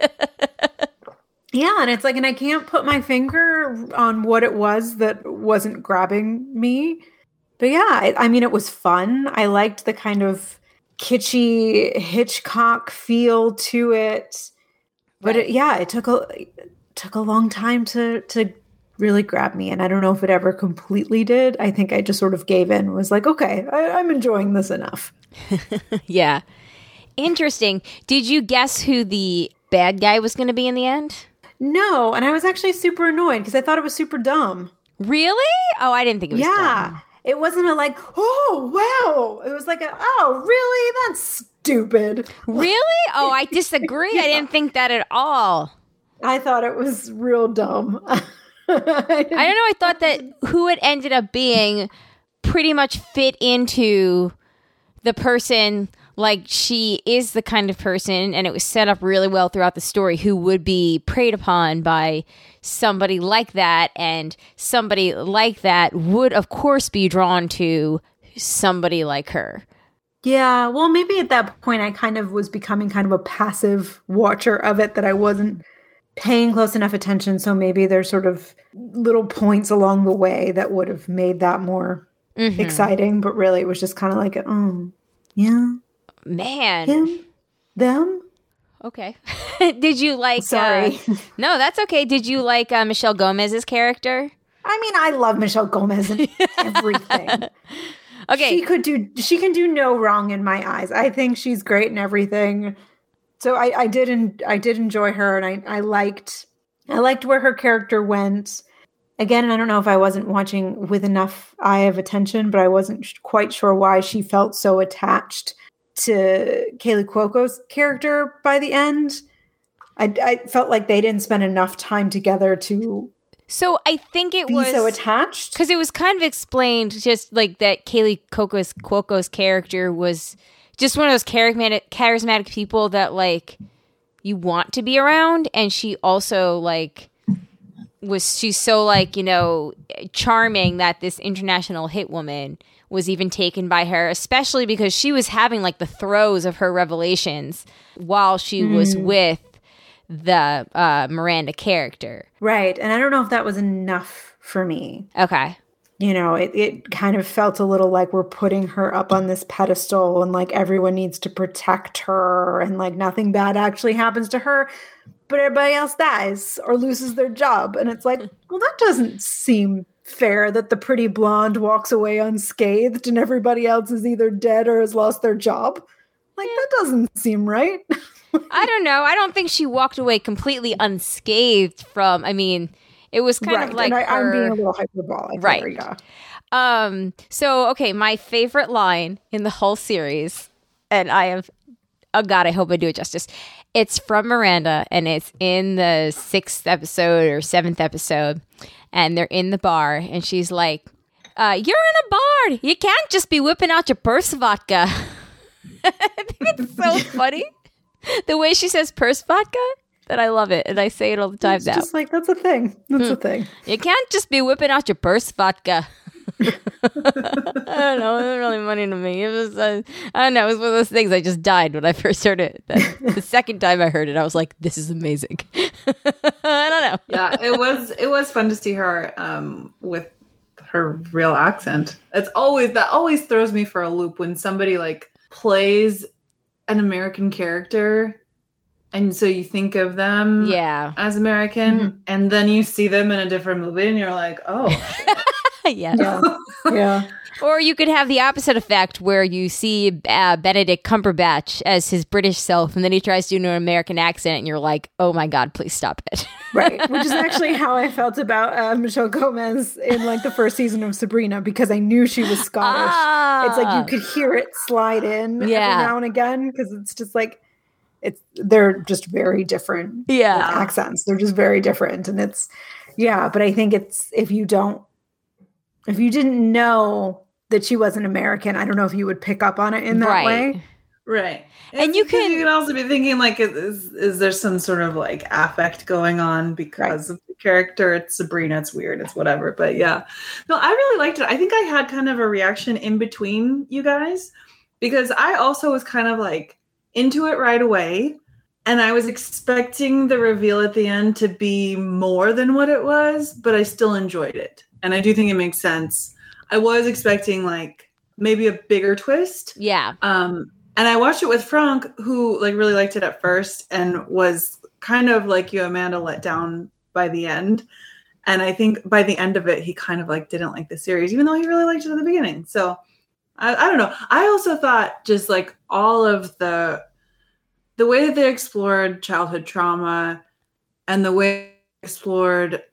Yeah, and it's like, and I can't put my finger on what it was that wasn't grabbing me. But yeah, it was fun. I liked the kind of kitschy Hitchcock feel to it. But it took a long time to really grab me. And I don't know if it ever completely did. I think I just sort of gave in and was like, okay, I'm enjoying this enough. Yeah. Interesting. Did you guess who the bad guy was going to be in the end? No, and I was actually super annoyed because I thought it was super dumb. Really? Oh, I didn't think it was dumb. It wasn't a like, oh, wow. It was like, oh, really? That's stupid. Really? Oh, I disagree. I didn't think that at all. I thought it was real dumb. I don't know. I thought that who it ended up being pretty much fit into the person. Like, she is the kind of person, and it was set up really well throughout the story, who would be preyed upon by somebody like that, and somebody like that would, of course, be drawn to somebody like her. Yeah, well, maybe at that point I kind of was becoming kind of a passive watcher of it, that I wasn't paying close enough attention, so maybe there's sort of little points along the way that would have made that more exciting, but really it was just kind of like, oh, yeah. Man. Him? Them? Okay. Did you like... Sorry. No, that's okay. Did you like Michelle Gomez's character? I mean, I love Michelle Gomez and everything. Okay. She can do no wrong in my eyes. I think she's great and everything. So I did enjoy her, and I liked I liked where her character went. Again, I don't know if I wasn't watching with enough eye of attention, but I wasn't quite sure why she felt so attached to Kaylee Cuoco's character by the end. I felt like they didn't spend enough time together to So I think it be was so attached. because it was kind of explained just like that Kaylee Cuoco's character was just one of those charismatic people that like you want to be around, and she also like she's so like, you know, charming that this international hit woman was even taken by her, especially because she was having like the throes of her revelations while she was with the Miranda character. Right. And I don't know if that was enough for me. Okay. You know, it kind of felt a little like we're putting her up on this pedestal and like everyone needs to protect her and like nothing bad actually happens to her, but everybody else dies or loses their job. And it's like, well, that doesn't seem fair that the pretty blonde walks away unscathed and everybody else is either dead or has lost their job. Like, that doesn't seem right. I don't know. I don't think she walked away completely unscathed from, I mean, it was kind of like and I'm being a her, little hyperbolic. right. There, yeah. So, okay, my favorite line in the whole series, and I have, oh God, I hope I do it justice. It's from Miranda, and it's in the 6th episode or 7th episode, and they're in the bar, and she's like, you're in a bar. You can't just be whipping out your purse vodka. I think it's so funny. The way she says purse vodka, that I love it. And I say it all the time It's now. just like, that's a thing. That's a thing. You can't just be whipping out your purse vodka. I don't know. It was really funny to me. It was, I don't know. It was one of those things I just died when I first heard it. The second time I heard it, I was like, this is amazing. I don't know. Yeah, it was fun to see her with her real accent. That always throws me for a loop when somebody like plays an American character, and so you think of them as American, and then you see them in a different movie, and you're like, oh, Yeah. Yeah. Or you could have the opposite effect where you see Benedict Cumberbatch as his British self, and then he tries to do an American accent, and you're like, oh my God, please stop it. Right. Which is actually how I felt about Michelle Gomez in like the first season of Sabrina, because I knew she was Scottish. It's like you could hear it slide in every now and again, because it's just like, they're just very different accents. They're just very different. And it's, but I think it's, if you didn't know that she wasn't American, I don't know if you would pick up on it in that way. Right. And you can also be thinking like, is there some sort of like affect going on because of the character? It's Sabrina. It's weird. It's whatever. But yeah, no, I really liked it. I think I had kind of a reaction in between you guys, because I also was kind of like into it right away. And I was expecting the reveal at the end to be more than what it was, but I still enjoyed it. And I do think it makes sense. I was expecting like maybe a bigger twist. Yeah. And I watched it with Frank, who like really liked it at first and was kind of like you, Amanda, let down by the end. And I think by the end of it, he kind of like didn't like the series, even though he really liked it at the beginning. So I don't know. I also thought just like all of the way that they explored childhood trauma and the way they explored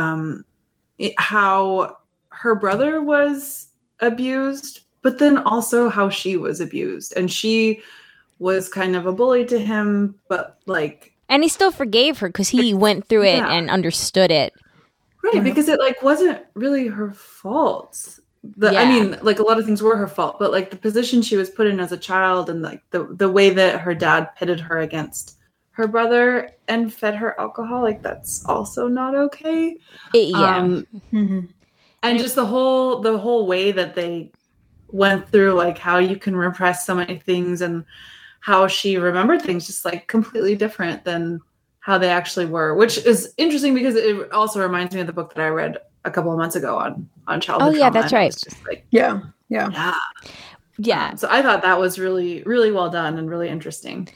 how her brother was abused, but then also how she was abused. And she was kind of a bully to him, but like... And he still forgave her because he went through it and understood it. Right, because it like wasn't really her fault. I mean, like a lot of things were her fault, but like the position she was put in as a child and like the way that her dad pitted her against her brother and fed her alcohol, like that's also not okay. And just the whole way that they went through like how you can repress so many things and how she remembered things just like completely different than how they actually were, which is interesting because it also reminds me of the book that I read a couple of months ago on childhood trauma. That's right. Just like, yeah. So I thought that was really, really well done and really interesting.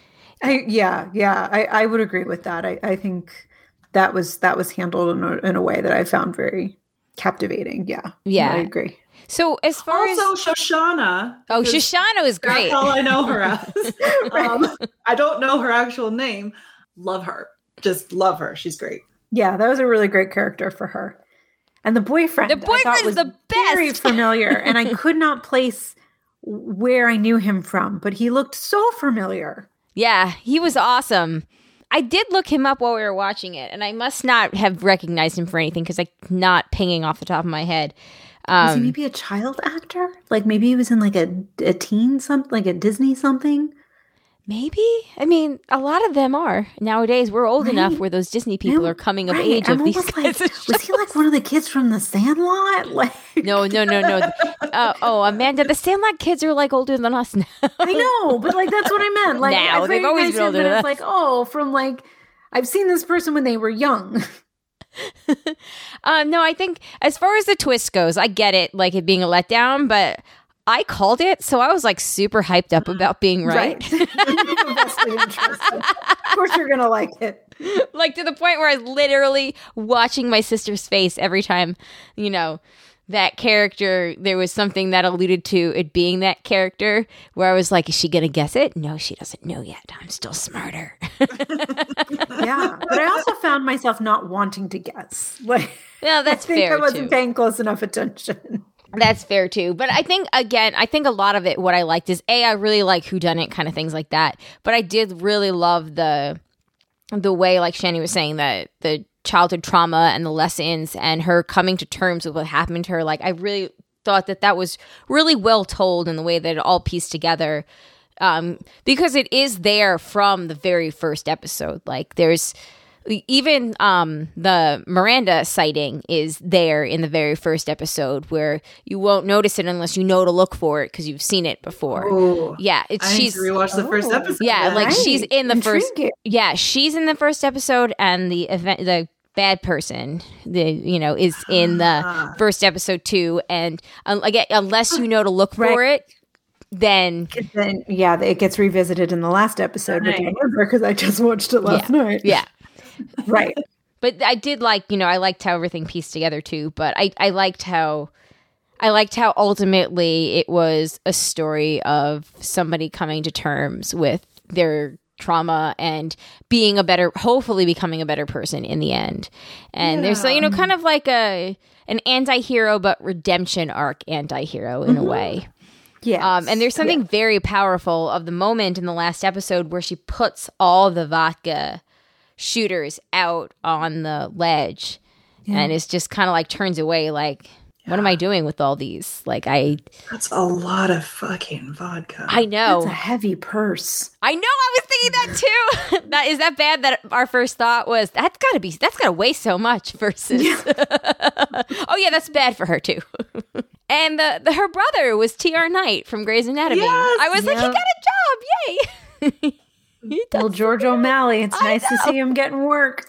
I would agree with that. I think that was handled in a way that I found very captivating. Yeah, I agree. So as far also Shoshana. Oh, Shoshana is great. That's all I know her as. I don't know her actual name. Love her. Just love her. She's great. Yeah, that was a really great character for her. And the boyfriend, The boyfriend is the very best. familiar, and I could not place where I knew him from, but he looked so familiar. Yeah, he was awesome. I did look him up while we were watching it, and I must not have recognized him for anything because I'm not pinging off the top of my head. Was he maybe a child actor? Like maybe he was in like a teen something, like a Disney something? Maybe. I mean, a lot of them are. Nowadays, we're old enough where those Disney people are coming of age of these kinds of shows. Was he like one of the kids from The Sandlot? Like No. Amanda, the Sandlot kids are like older than us now. I know, but like that's what I meant. Like Now, I they've always been recognized him, older but than it's us. like, oh, from like I've seen this person when they were young. No, I think as far as the twist goes, I get it, like it being a letdown, but I called it, so I was like super hyped up about being right. You're vastly interested. Of course you're gonna like it. Like to the point where I was literally watching my sister's face every time, that character, there was something that alluded to it being that character where I was like, is she going to guess it? No, she doesn't know yet. I'm still smarter. Yeah. But I also found myself not wanting to guess. Like, Well, that's I think fair I wasn't too. paying close enough attention. That's fair too. But I think, again, a lot of it, what I liked is, I really like whodunit kind of things like that. But I did really love the way, like Shani was saying, that the childhood trauma and the lessons and her coming to terms with what happened to her. Like, I really thought that was really well told in the way that it all pieced together. Because it is there from the very first episode. Like, there's even the Miranda sighting is there in the very first episode, where you won't notice it unless you know to look for it because you've seen it before. Oh, Yeah, she's rewatched the first episode. Yeah, then. like Right. she's in the Intriguing. she's in the first episode, and the bad person, is in the first episode too. And again, unless you know to look for it, then Then, yeah, it gets revisited in the last episode, which I remember because I just watched it last night. yeah. Right. But I did like, I liked how everything pieced together too. But I liked how ultimately it was a story of somebody coming to terms with their trauma and hopefully becoming a better person in the end. And there's, kind of like an anti-hero but redemption arc anti-hero in a way. Yeah. And there's something very powerful of the moment in the last episode where she puts all the vodka shooters out on the ledge and it's just kind of like turns away like, what am I doing with all these? Like, That's a lot of fucking vodka. I know. It's a heavy purse. I know. I was thinking that too. Is that bad that our first thought was that's gotta weigh so much versus oh yeah, that's bad for her too. And her brother was T.R. Knight from Grey's Anatomy. Yes, I was like, he got a job, yay. Well, George O'Malley, it's nice to see him getting work.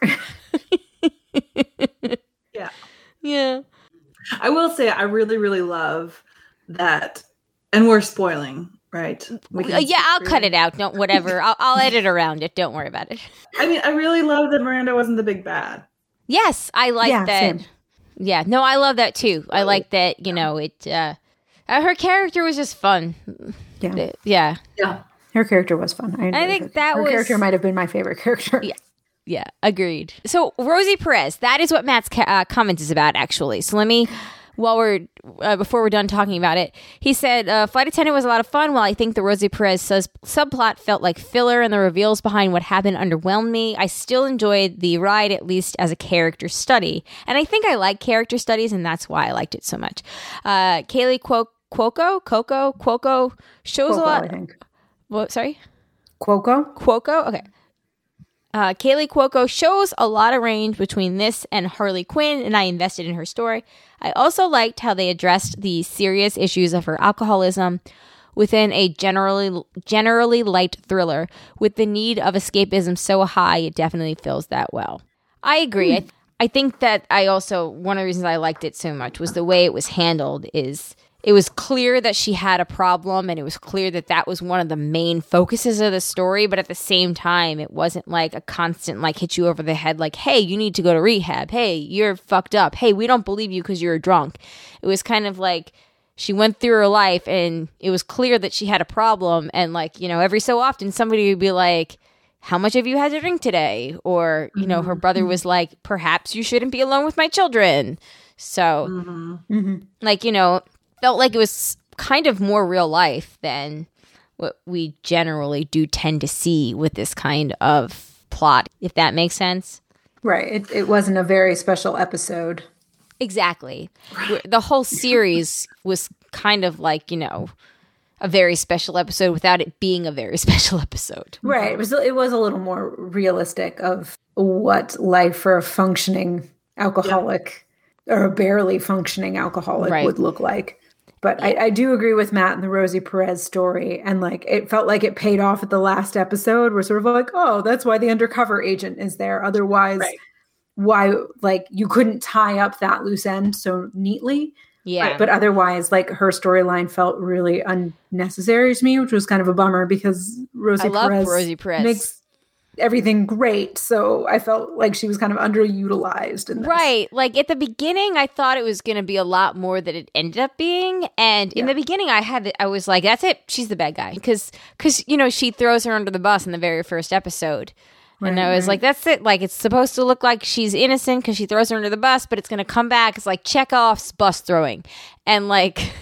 Yeah. Yeah. I will say I really, really love that. And we're spoiling, right? I'll cut it out. Don't whatever. I'll edit around it. Don't worry about it. I mean, I really love that Miranda wasn't the big bad. Yes, I like that. Same. Yeah, no, I love that too. I like that, her character was just fun. Yeah. Yeah. Yeah. Her character was fun. I think her character might have been my favorite character. Yeah, agreed. So Rosie Perez, that is what Matt's comment is about, actually. So let me, before we're done talking about it, he said, Flight Attendant was a lot of fun. While I think the Rosie Perez subplot felt like filler and the reveals behind what happened underwhelmed me, I still enjoyed the ride, at least as a character study. And I think I like character studies, and that's why I liked it so much. Kaylee Cuoco shows a lot. I think. What? Sorry? Cuoco? Okay. Kaylee Cuoco shows a lot of range between this and Harley Quinn, and I invested in her story. I also liked how they addressed the serious issues of her alcoholism within a generally light thriller. With the need of escapism so high, it definitely fills that well. I agree. I think that one of the reasons I liked it so much was the way it was handled. It was clear that she had a problem, and it was clear that that was one of the main focuses of the story. But at the same time, it wasn't like a constant, like, hit you over the head, like, hey, you need to go to rehab. Hey, you're fucked up. Hey, we don't believe you because you're a drunk. It was kind of like she went through her life, and it was clear that she had a problem. And, like, every so often somebody would be like, how much have you had to drink today? Or, you know, her brother was like, perhaps you shouldn't be alone with my children. So, like, you know, felt like it was kind of more real life than what we generally do tend to see with this kind of plot, if that makes sense. Right. It wasn't a very special episode. Exactly. The whole series was kind of like, you know, a very special episode without it being a very special episode. Right. It was a little more realistic of what life for a functioning alcoholic or a barely functioning alcoholic would look like. But I do agree with Matt and the Rosie Perez story. And like, it felt like it paid off at the last episode. We're sort of like, oh, that's why the undercover agent is there. Otherwise, why, like, you couldn't tie up that loose end so neatly. Yeah. But otherwise, like, her storyline felt really unnecessary to me, which was kind of a bummer because Rosie Perez makes everything great. So I felt like she was kind of underutilized in this. Right. Like at the beginning, I thought it was going to be a lot more than it ended up being. And in the beginning, I was like, that's it. She's the bad guy. Because, you know, she throws her under the bus in the very first episode. And I was like, that's it. Like, it's supposed to look like she's innocent because she throws her under the bus, but it's going to come back. It's like Chekhov's bus throwing. And like...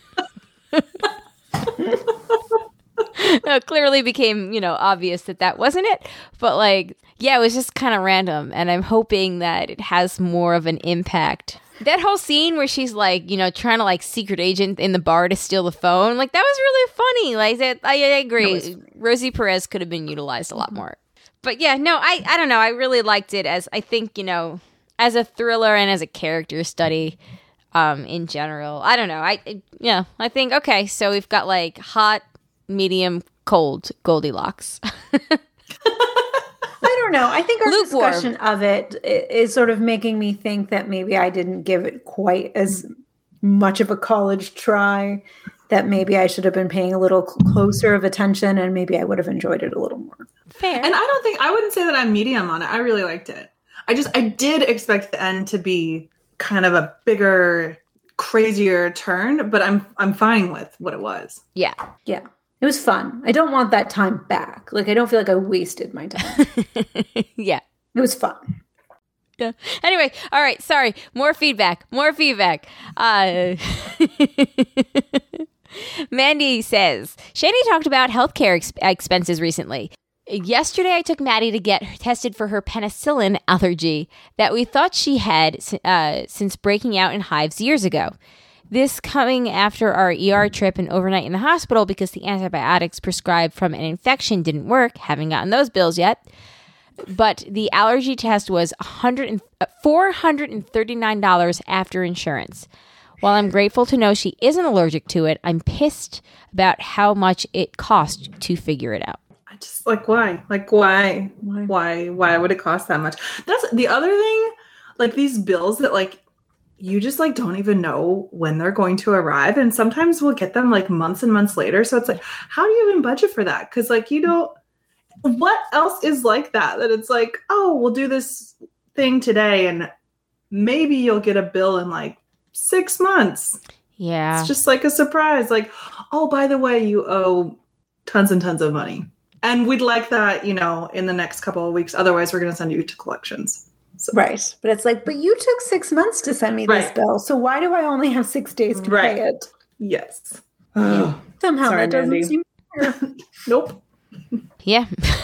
it clearly became, you know, obvious that wasn't it. But like, yeah, it was just kind of random. And I'm hoping that it has more of an impact. That whole scene where she's like, you know, trying to like secret agent in the bar to steal the phone. Like, that was really funny. Like, I agree. Rosie Perez could have been utilized a lot more. But yeah, no, I don't know. I really liked it as, I think, you know, as a thriller and as a character study in general. I don't know. I think, okay, so we've got like hot, medium, cold Goldilocks. I don't know. I think our discussion of it is sort of making me think that maybe I didn't give it quite as much of a college try, that maybe I should have been paying a little closer of attention, and maybe I would have enjoyed it a little more. Fair. And I wouldn't say that I'm medium on it. I really liked it. I did expect the end to be kind of a bigger, crazier turn, but I'm fine with what it was. Yeah. Yeah. It was fun. I don't want that time back. Like, I don't feel like I wasted my time. Yeah. It was fun. Yeah. Anyway, all right. Sorry. More feedback. Mandy says, Shani talked about healthcare expenses recently. Yesterday, I took Maddie to get tested for her penicillin allergy that we thought she had since breaking out in hives years ago. This coming after our ER trip and overnight in the hospital because the antibiotics prescribed from an infection didn't work. Haven't gotten those bills yet. But the allergy test was $439 after insurance. While I'm grateful to know she isn't allergic to it, I'm pissed about how much it cost to figure it out. I just like, why? Like, why would it cost that much? That's the other thing. Like, these bills that like you just like don't even know when they're going to arrive, and sometimes we'll get them like months and months later. So it's like, how do you even budget for that? Because like, you don't. What else is like that? That it's like, oh, we'll do this thing today, and maybe you'll get a bill in like 6 months. Yeah. It's just like a surprise. Like, oh, by the way, you owe tons and tons of money. And we'd like that, you know, in the next couple of weeks. Otherwise, we're going to send you to collections. So. Right. But it's like, but you took 6 months to send me this bill. So why do I only have 6 days to pay it? Yes. Somehow Sorry, that doesn't Mandy. seem fair. Nope. Yeah.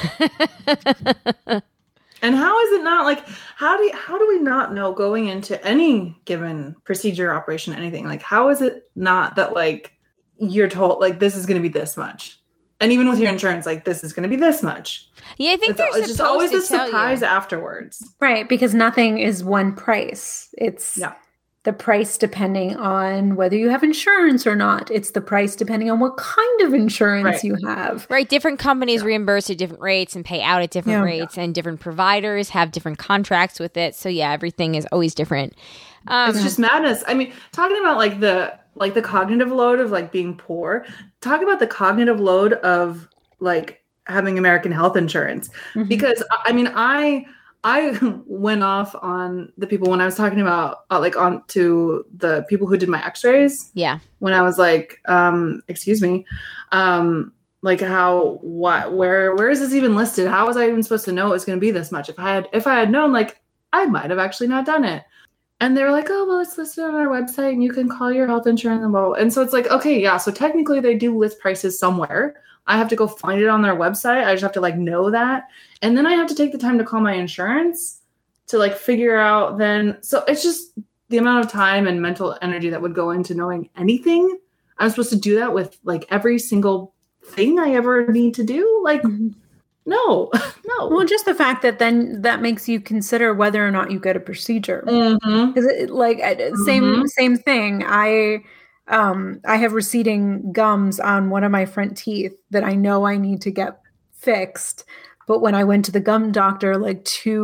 And how is it not like, how do we not know going into any given procedure, operation, anything? Like, how is it not that like you're told like this is going to be this much? And even with your insurance, like this is going to be this much. Yeah, I think it's just always a surprise afterwards. Right, because nothing is one price. It's the price depending on whether you have insurance or not. It's the price depending on what kind of insurance you have. Right, different companies reimburse at different rates and pay out at different rates, and different providers have different contracts with it. So yeah, everything is always different. It's just madness. I mean, talking about like the cognitive load of like being poor, talk about the cognitive load of like having American health insurance. Mm-hmm. Because I mean, I went off on the people when I was talking about like on to the people who did my x-rays. Yeah. When I was like, excuse me. like where is this even listed? How was I even supposed to know it was going to be this much? If I had known, like, I might have actually not done it. And they were like, oh, well, it's listed on our website and you can call your health insurance. And so it's like, okay, yeah. So technically they do list prices somewhere. I have to go find it on their website. I just have to like know that. And then I have to take the time to call my insurance to like figure out then. So it's just the amount of time and mental energy that would go into knowing anything. I'm supposed to do that with like every single thing I ever need to do. Like, no. Well, just the fact that then that makes you consider whether or not you get a procedure. Because like same thing. I have receding gums on one of my front teeth that I know I need to get fixed. But when I went to the gum doctor like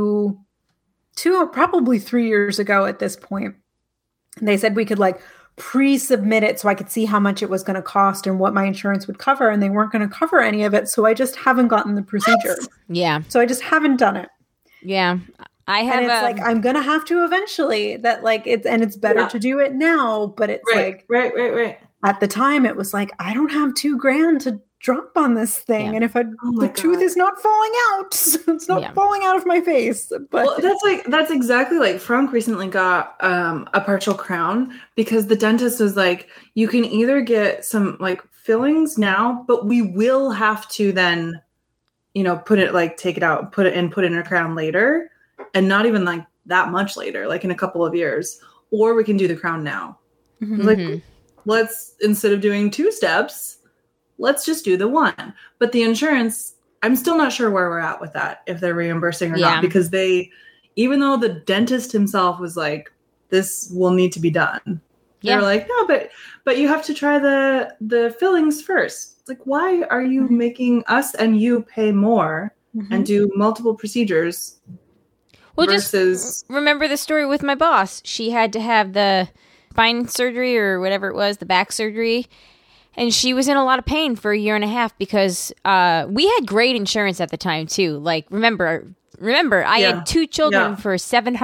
probably 3 years ago at this point, they said we could like pre-submit it so I could see how much it was going to cost and what my insurance would cover, and they weren't going to cover any of it, so I just haven't gotten the procedure. Yeah. So I just haven't done it. Yeah. I have and it's like I'm going to have to eventually. That like it's better to do it now, but it's right. At the time it was like I don't have $2,000 to drop on this thing, and if the tooth is not falling out, so it's not falling out of my face. But that's exactly like Frank recently got a partial crown because the dentist was like, you can either get some like fillings now, but we will have to then, put it like take it out, put it in a crown later, and not even like that much later, like in a couple of years, or we can do the crown now. Like, let's instead of doing 2 steps. Let's just do the one. But the insurance, I'm still not sure where we're at with that, if they're reimbursing or not, because even though the dentist himself was like, this will need to be done. They're like, no, but you have to try the fillings first. It's like, why are you making us and you pay more and do multiple procedures? Well, just remember the story with my boss. She had to have the spine surgery or whatever it was, the back surgery. And she was in a lot of pain for 1.5 years because we had great insurance at the time too. Like, remember, I had 2 children for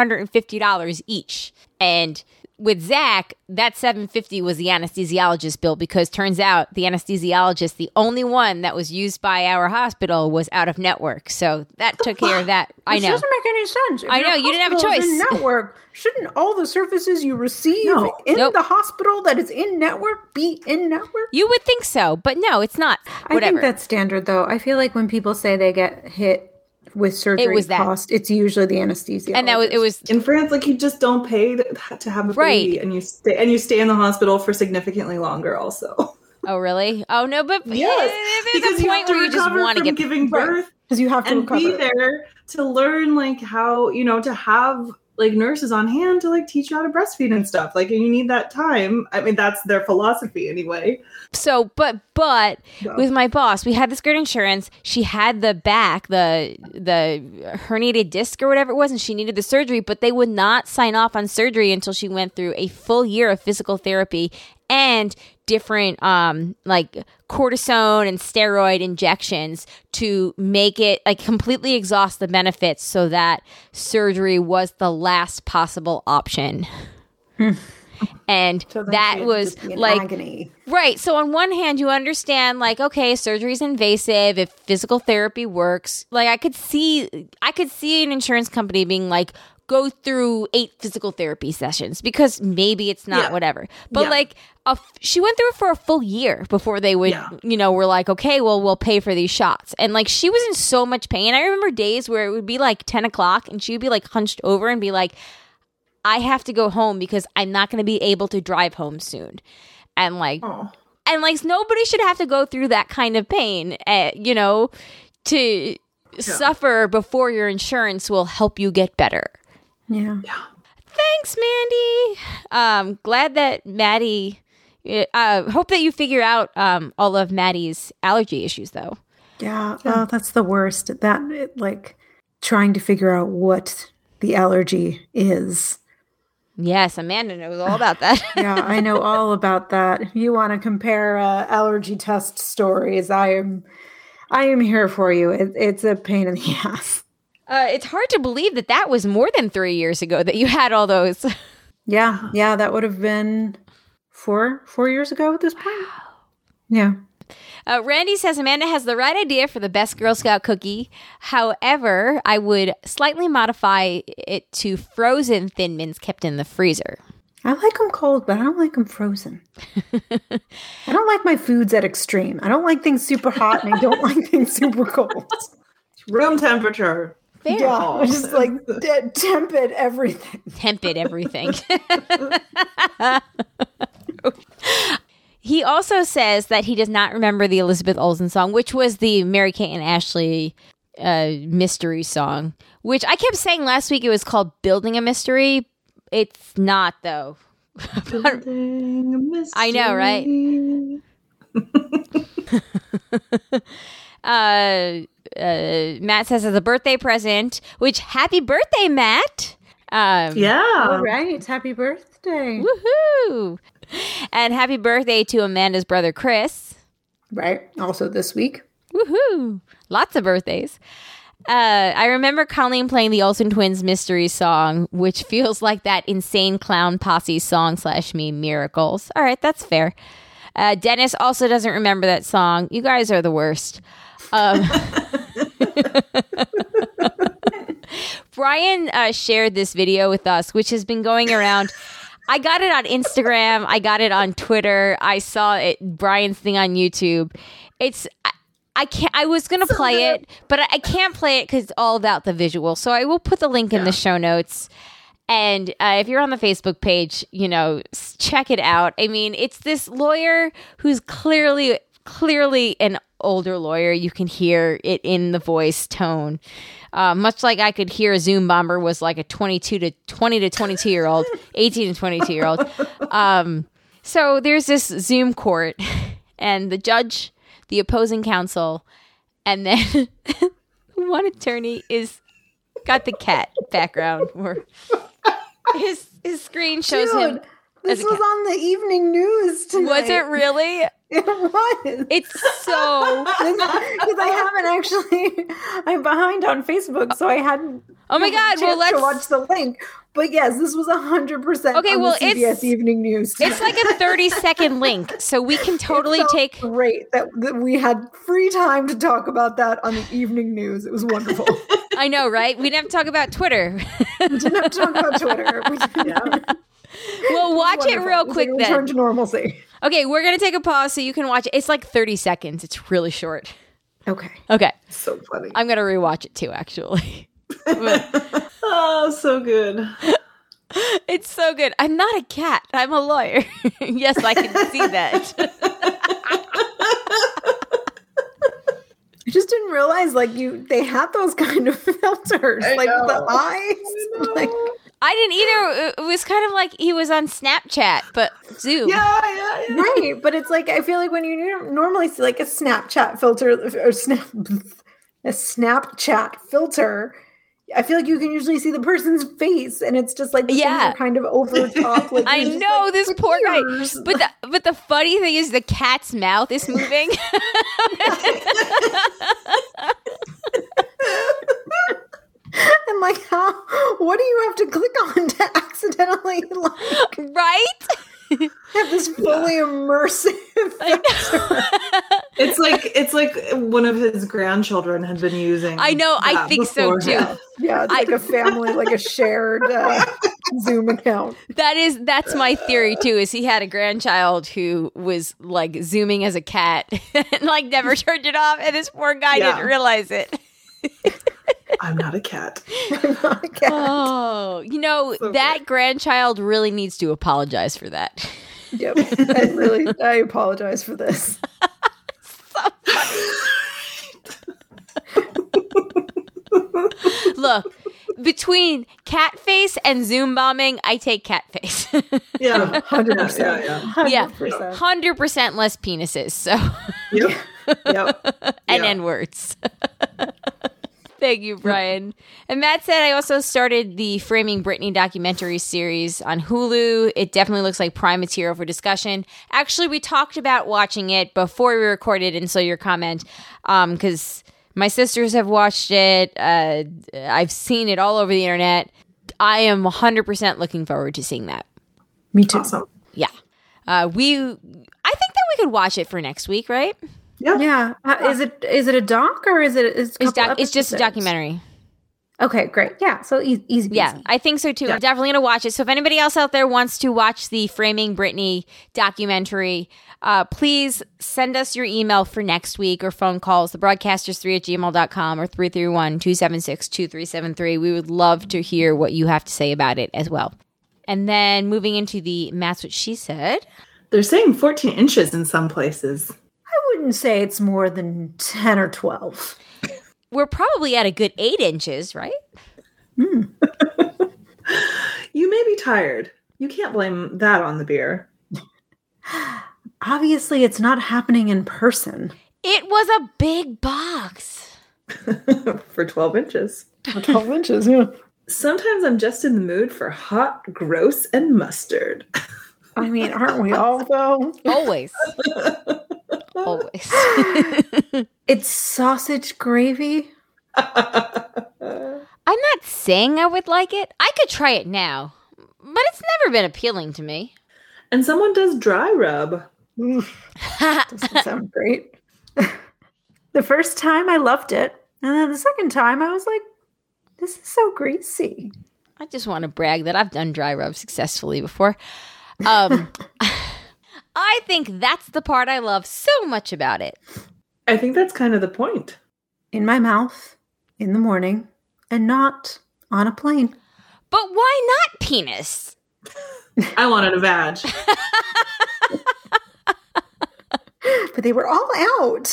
$750 each. And with Zach, that $750 was the anesthesiologist bill because turns out the anesthesiologist, the only one that was used by our hospital, was out of network. So that took care of that. I know. It doesn't make any sense. I know. You didn't have a choice. In network, shouldn't all the services you receive in the hospital that is in network be in network? You would think so, but no, it's not. Whatever. I think that's standard, though. I feel like when people say they get hit with surgery cost, it's usually the anesthesia. And it was in France, like you just don't pay to have a baby, and you stay in the hospital for significantly longer also. Oh really? Oh no, but yes, there's a point where you just want to get giving birth because you have to be there to learn like how to have like nurses on hand to like teach you how to breastfeed and stuff. Like you need that time. I mean, that's their philosophy anyway. So, but with my boss, we had this great insurance. She had the herniated disc or whatever it was, and she needed the surgery, but they would not sign off on surgery until she went through a full year of physical therapy and different like cortisone and steroid injections to make it like completely exhaust the benefits so that surgery was the last possible option. And so that was like agony. Right. So on one hand, you understand like, okay, surgery is invasive. If physical therapy works, like I could see an insurance company being like, go through 8 physical therapy sessions because maybe it's not whatever. But like she went through it for a full year before they would, were like, okay, well, we'll pay for these shots. And like, she was in so much pain. I remember days where it would be like 10 o'clock and she would be like hunched over and be like, I have to go home because I'm not going to be able to drive home soon. And like, nobody should have to go through that kind of pain, to suffer before your insurance will help you get better. Yeah. Thanks, Mandy. Glad that Maddie. Hope that you figure out all of Maddie's allergy issues, though. Yeah. Oh, that's the worst. Like trying to figure out what the allergy is. Yes, Amanda knows all about that. Yeah, I know all about that. If you want to compare allergy test stories, I am here for you. It's a pain in the ass. It's hard to believe that was more than 3 years ago that you had all those. Yeah, that would have been 4 years ago at this point. Yeah. Randy says Amanda has the right idea for the best Girl Scout cookie. However, I would slightly modify it to frozen Thin Mints kept in the freezer. I like them cold, but I don't like them frozen. I don't like my foods at extreme. I don't like things super hot, and I don't like things super cold. Room temperature. Fair. Yeah, just like tepid everything. Tepid everything. He also says that he does not remember the Elizabeth Olsen song, which was the Mary-Kate and Ashley mystery song, which I kept saying last week it was called Building a Mystery. It's not, though. Building a mystery. I know, right? Matt says as a birthday present, which happy birthday, Matt. Yeah. All right. Happy birthday. Woohoo. And happy birthday to Amanda's brother, Chris. Right. Also this week. Woohoo. Lots of birthdays. I remember Colleen playing the Olsen Twins mystery song, which feels like that insane clown posse song / meme Miracles. All right, that's fair. Dennis also doesn't remember that song. You guys are the worst. Brian shared this video with us, which has been going around. I got it on Instagram. I got it on Twitter. I saw it, Brian's thing on YouTube. I was going to play it, but I can't play it because it's all about the visual. So I will put the link in the show notes. And if you're on the Facebook page, check it out. I mean, it's this lawyer who's clearly an older lawyer. You can hear it in the voice tone. Much like I could hear a Zoom bomber was like a 20 to 22 year old, 18 to 22 year old. So there's this Zoom court and the judge, the opposing counsel, and then one attorney got the cat background where his screen shows him. This was on the evening news tonight. Was it really? It was. It's so... Because I'm behind on Facebook, so I hadn't... Oh my God, well, let's... to watch the link. But yes, this was 100% okay, on well, the CBS Evening News tonight. It's like a 30-second link, so we can totally take... great that we had free time to talk about that on the Evening News. It was wonderful. I know, right? We didn't have to talk about Twitter. We didn't have to talk about Twitter. We'll watch it real quick then. Return to normalcy. Okay, we're going to take a pause so you can watch it. It's like 30 seconds. It's really short. Okay. So funny. I'm going to rewatch it too, actually. Oh, so good. It's so good. I'm not a cat. I'm a lawyer. Yes, I can see that. I just didn't realize they had those kind of filters, the eyes. I didn't either. It was kind of like he was on Snapchat, but Zoom. Yeah. Right, but it's like I feel like when you normally see like a Snapchat filter or a Snapchat filter, I feel like you can usually see the person's face, and it's just like the things are kind of over the top. Like, I know like, this poor guy, but the funny thing is the cat's mouth is moving. And like, what do you have to click on to accidentally right? Have this fully immersive filter? It's like one of his grandchildren had been using. I know. I think so too. Yeah, it's like a family, like a shared Zoom account. That's my theory too. Is he had a grandchild who was like zooming as a cat and like never turned it off, and this poor guy didn't realize it. I'm not a cat. I'm not a cat. Oh, so that grandchild really needs to apologize for that. Yep. I apologize for this. So funny. Look, between cat face and Zoom bombing, I take cat face. Yeah, 100%. Yeah, 100% less penises. So, yep. And N-words. Thank you, Brian. And Matt said, I also started the Framing Britney documentary series on Hulu. It definitely looks like prime material for discussion. Actually, we talked about watching it before we recorded and saw your comment, because my sisters have watched it. I've seen it all over the internet. I am 100% looking forward to seeing that. Me too. Awesome. Yeah. I think that we could watch it for next week, right? Yep. Yeah. Is it a doc or is it? It's just a documentary. Okay, great. Yeah, so easy. Yeah, I think so too. Yeah. I'm definitely going to watch it. So if anybody else out there wants to watch the Framing Britney documentary, please send us your email for next week or phone calls, thebroadcasters3@gmail.com or 331-276-2373. We would love to hear what you have to say about it as well. And then moving into the That's What She Said. They're saying 14 inches in some places. I wouldn't say it's more than 10 or 12. We're probably at a good 8 inches, right? You may be tired. You can't blame that on the beer. Obviously, it's not happening in person. It was a big box. For 12 inches. For 12 inches, yeah. Sometimes I'm just in the mood for hot, gross, and mustard. I mean, aren't we all, though? Always. Always. It's sausage gravy. I'm not saying I would like it. I could try it now, but it's never been appealing to me. And someone does dry rub. Doesn't sound great. The first time I loved it, and then the second time I was like, this is so greasy. I just want to brag that I've done dry rub successfully before. I think that's the part I love so much about it. I think that's kind of the point. In my mouth, in the morning, and not on a plane. But why not penis? I wanted a vag. But they were all out.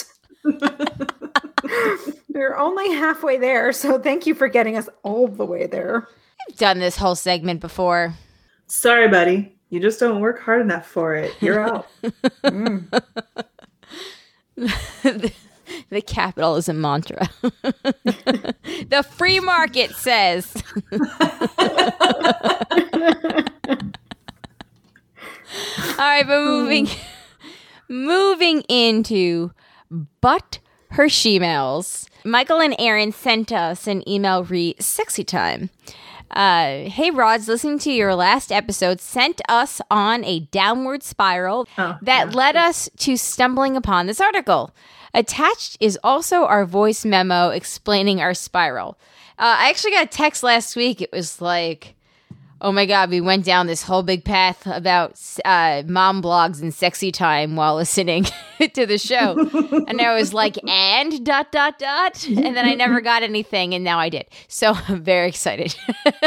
They're only halfway there, so thank you for getting us all the way there. I've done this whole segment before. Sorry, buddy. You just don't work hard enough for it. You're out. The capitalism mantra. The free market says. All right, but moving into But Her Shemales. Michael and Aaron sent us an email sexy time. Hey Rods, listening to your last episode sent us on a downward spiral that led us to stumbling upon this article. Attached is also our voice memo explaining our spiral. I actually got a text last week. It was like, oh my God, we went down this whole big path about mom blogs and sexy time while listening to the show. And I was like, and ... And then I never got anything, and now I did. So I'm very excited.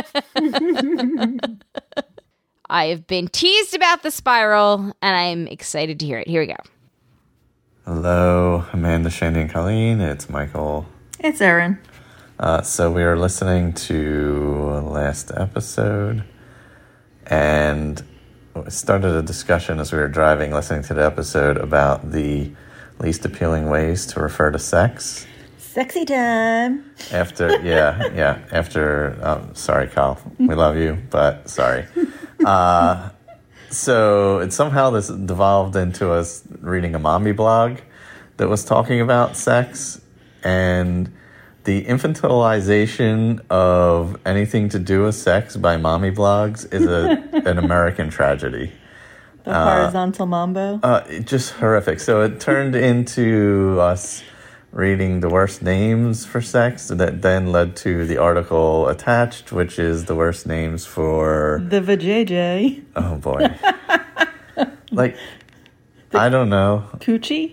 I have been teased about the spiral, and I'm excited to hear it. Here we go. Hello, Amanda, Shandy, and Colleen. It's Michael. It's Aaron. So we are listening to last episode, and we started a discussion as we were driving, listening to the episode about the least appealing ways to refer to sex. Sexy time. After, sorry, Kyle, we love you, but sorry. So it somehow this devolved into us reading a mommy blog that was talking about sex, and the infantilization of anything to do with sex by mommy blogs is an American tragedy. The horizontal mambo? Just horrific. So it turned into us reading the worst names for sex that then led to the article attached, which is the worst names for... The vajayjay. Oh, boy. I don't know. Coochie?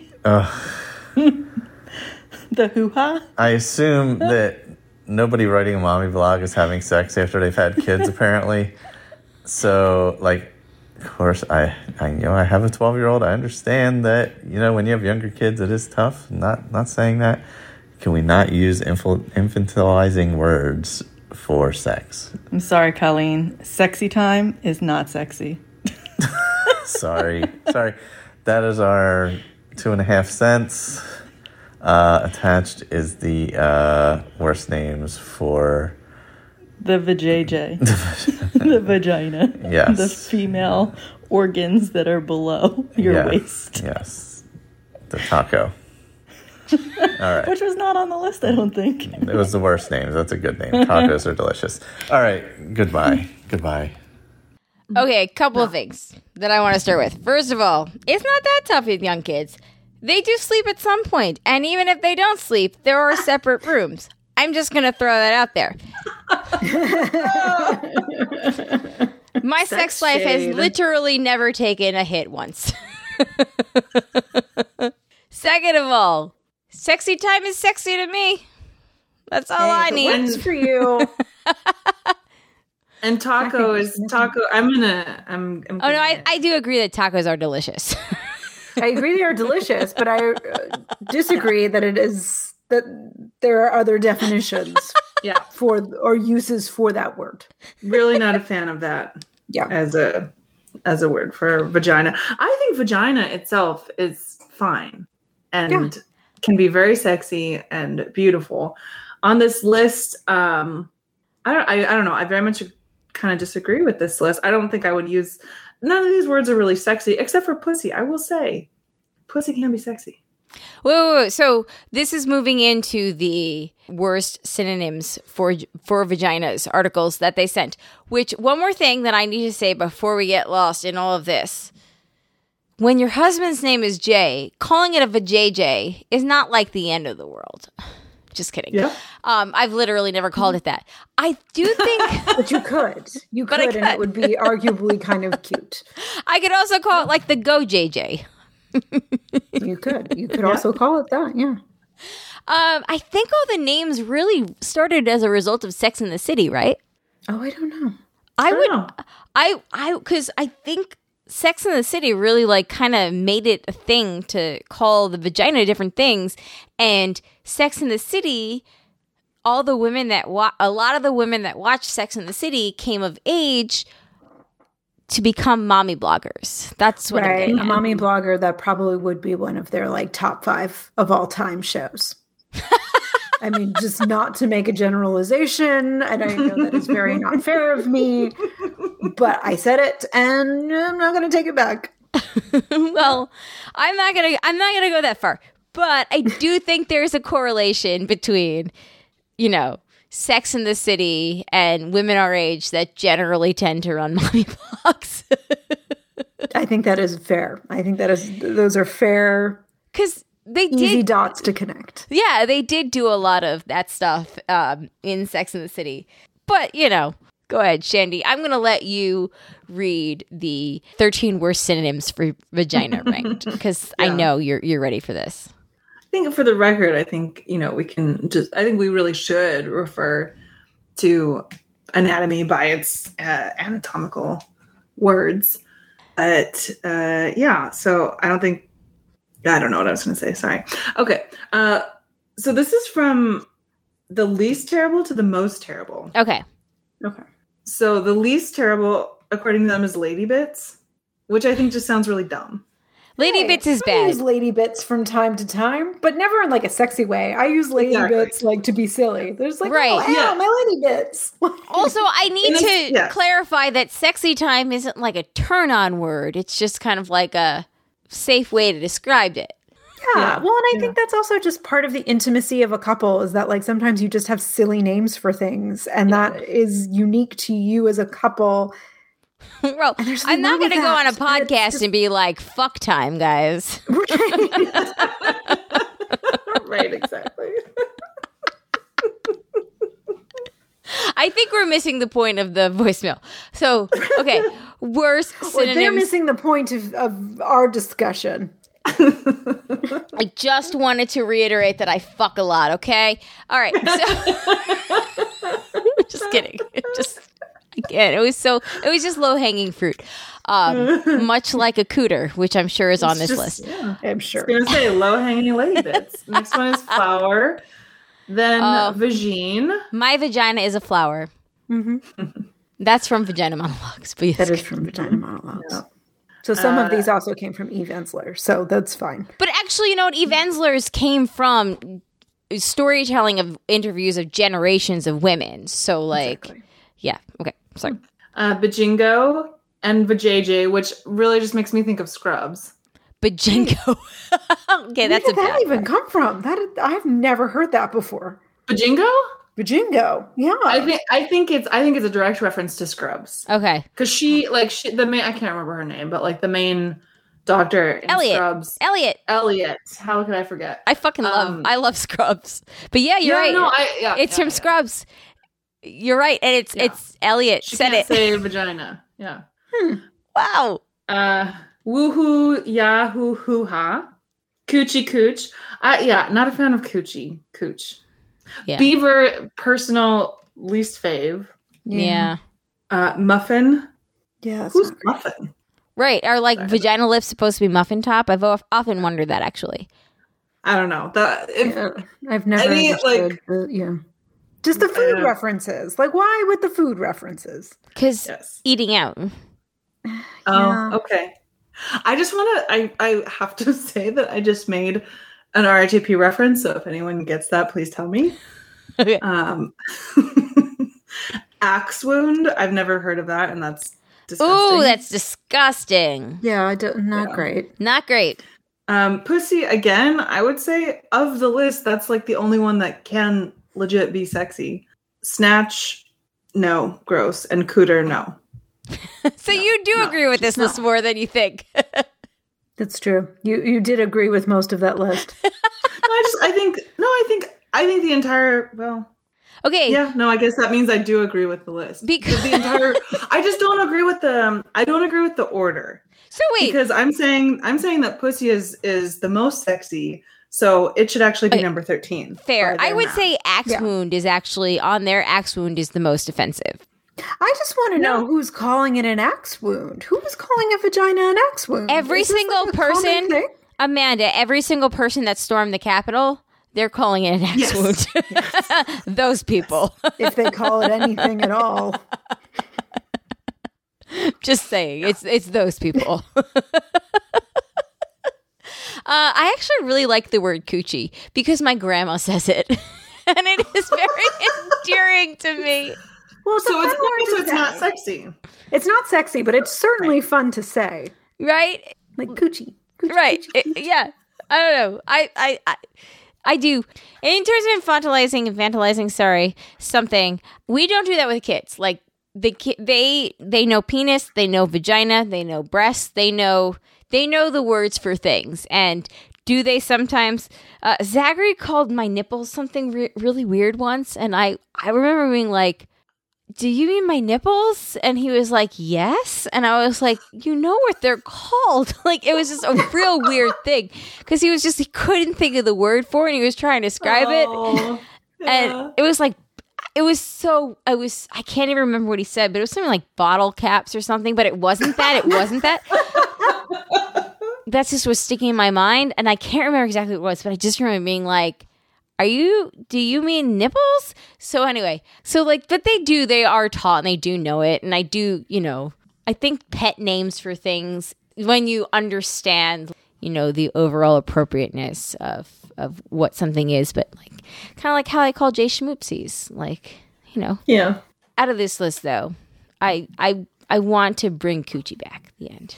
The hoo-ha? I assume that nobody writing a mommy blog is having sex after they've had kids, apparently. So, of course, I have a 12-year-old. I understand that, when you have younger kids, it is tough. Not saying that. Can we not use infantilizing words for sex? I'm sorry, Colleen. Sexy time is not sexy. Sorry. That is our 2.5 cents. Attached is the worst names for... The vajayjay. The vagina. Yes. The female organs that are below your waist. Yes. The taco. All right. Which was not on the list, I don't think. It was the worst names. That's a good name. Tacos are delicious. All right. Goodbye. Okay, a couple of things that I want to start with. First of all, it's not that tough with young kids. They do sleep at some point, and even if they don't sleep, there are separate rooms. I'm just going to throw that out there. My sex life has literally never taken a hit once. Second of all, sexy time is sexy to me. That's all I need. What's for you? And taco is taco. I'm Oh no, I do agree that tacos are delicious. I agree they are delicious, but I disagree that there are other definitions for or uses for that word. really not a fan of that. Yeah. As a word for vagina. I think vagina itself is fine and can be very sexy and beautiful. On this list, I don't know. I very much kind of disagree with this list. I don't think I would use. None of these words are really sexy, except for pussy. I will say, pussy can be sexy. Wait. So this is moving into the worst synonyms for vaginas articles that they sent. Which, one more thing that I need to say before we get lost in all of this. When your husband's name is Jay, calling it a vajayjay is not like the end of the world. Just kidding. Yeah. I've literally never called it that. I do think... But you could. But I and it would be arguably kind of cute. I could also call it like the Go JJ. You could. You could also call it that, yeah. I think all the names really started as a result of Sex and the City, right? Oh, I don't know. Because I think Sex and the City really like kind of made it a thing to call the vagina different things. And Sex and the City, a lot of the women that watched Sex and the City came of age to become mommy bloggers. That's what I'm getting a at. mommy blogger that probably would be one of their like top 5 of all time shows. I mean, just not to make a generalization, and I know that is very not fair of me, but I said it, and I'm not going to take it back. Well, I'm not gonna go that far, but I do think there's a correlation between, Sex in the City and women our age that generally tend to run mommy blogs. I think that is fair. I think those are fair. Because they easy did dots to connect. Yeah, they did do a lot of that stuff in Sex and the City. But, go ahead, Shandy. I'm going to let you read the 13 worst synonyms for vagina ranked because I know you're ready for this. I think for the record, I think, we really should refer to anatomy by its anatomical words. But so I don't know what I was going to say. Sorry. Okay. So this is from the least terrible to the most terrible. Okay. So the least terrible, according to them, is Lady Bits, which I think just sounds really dumb. Lady Bits is I bad. use Lady Bits from time to time, but never in like a sexy way. I use Lady Bits like to be silly. There's like, my Lady Bits. Also, I need to clarify that sexy time isn't like a turn-on word. It's just kind of like a safe way to describe it. Yeah. Well, and I think that's also just part of the intimacy of a couple is that like sometimes you just have silly names for things, and that is unique to you as a couple. Well, I'm not going to go on a podcast and be like, fuck time, guys. Right, exactly. I think we're missing the point of the voicemail. So, okay, worst synonyms. They're missing the point of our discussion. I just wanted to reiterate that I fuck a lot, okay? All right. So, just kidding. Again, it was just low-hanging fruit. Much like a cooter, which I'm sure is on this list. Yeah, I'm sure. I was going to say low-hanging Lady Bits. Next one is flower. Then vagine. My vagina is a flower. Mm-hmm. That's from Vagina Monologues. That is from Vagina Monologues. Yeah. So some of these also came from Eve Ensler, so that's fine. But actually, Eve Ensler's came from storytelling of interviews of generations of women. So, exactly. Yeah, okay, sorry. Bajingo and vajayjay, which really just makes me think of Scrubs. Bajingo. Okay, that's Where did that even come from? I've never heard that before. Bajingo? Bajingo, yeah. I think it's a direct reference to Scrubs. Okay, because the main, I can't remember her name, but like the main Doctor in Elliot. Scrubs. Elliot. Elliot. How could I forget? I fucking love Scrubs. But yeah, you're right. No, it's from Scrubs. You're right. And it's Elliot She said can't it. say vagina. Yeah. Wow. Woohoo, yahoo, hoo ha. Coochie cooch. Not a fan of coochie cooch. Yeah. Beaver, personal least fave. Yeah. Muffin. Yeah. Who's Muffin? Right. Are like vagina lips supposed to be muffin top? I've often wondered that actually. I don't know. I've never understood just the food references. Like, why with the food references? Because eating out. Oh, okay. I just want to. I have to say that I just made an RITP reference. So if anyone gets that, please tell me. Okay. Axe wound. I've never heard of that, and that's disgusting. Ooh, that's disgusting. Yeah, not great. Not great. Pussy, again, I would say of the list, that's like the only one that can legit be sexy. Snatch, no, gross. And cooter, no. So you do agree with this list more than you think. That's true. You did agree with most of that list. I think the entire, well. Okay. Yeah, no, I guess that means I do agree with the list. Because the entire, I just don't agree with the order. So wait. Because I'm saying that pussy is the most sexy, so it should actually be number 13. Fair. I would say axe wound is actually on there. Axe wound is the most offensive. I just want to know who's calling it an axe wound. Who was calling a vagina an axe wound? Every single person, Amanda, every single person that stormed the Capitol, they're calling it an axe wound. Yes. Those people. If they call it anything at all. Just saying, it's those people. I actually really like the word coochie because my grandma says it, and it is very endearing to me. Well, so it's not sexy. It's not sexy, but it's certainly fun to say, right? Like coochie, right? Coochie. Yeah, I don't know. I do. In terms of infantilizing, something, we don't do that with kids. Like they know penis, they know vagina, they know breasts, they know the words for things. And do they sometimes? Zachary called my nipples something really weird once, and I remember being like, "Do you mean my nipples?" And he was like, "Yes." And I was like, "You know what they're called?" Like, it was just a real weird thing because he couldn't think of the word for it, and he was trying to describe it. Yeah. And it was like, I can't even remember what he said, but it was something like bottle caps or something, but it wasn't that. It wasn't that. That's just was sticking in my mind, and I can't remember exactly what it was, but I just remember being like, do you mean nipples? So anyway, but they are taught and they do know it. And I do, I think pet names for things, when you understand, the overall appropriateness of what something is, but like, kind of like how I call Jay Schmoopsies, like, Yeah. Out of this list though, I want to bring coochie back at the end.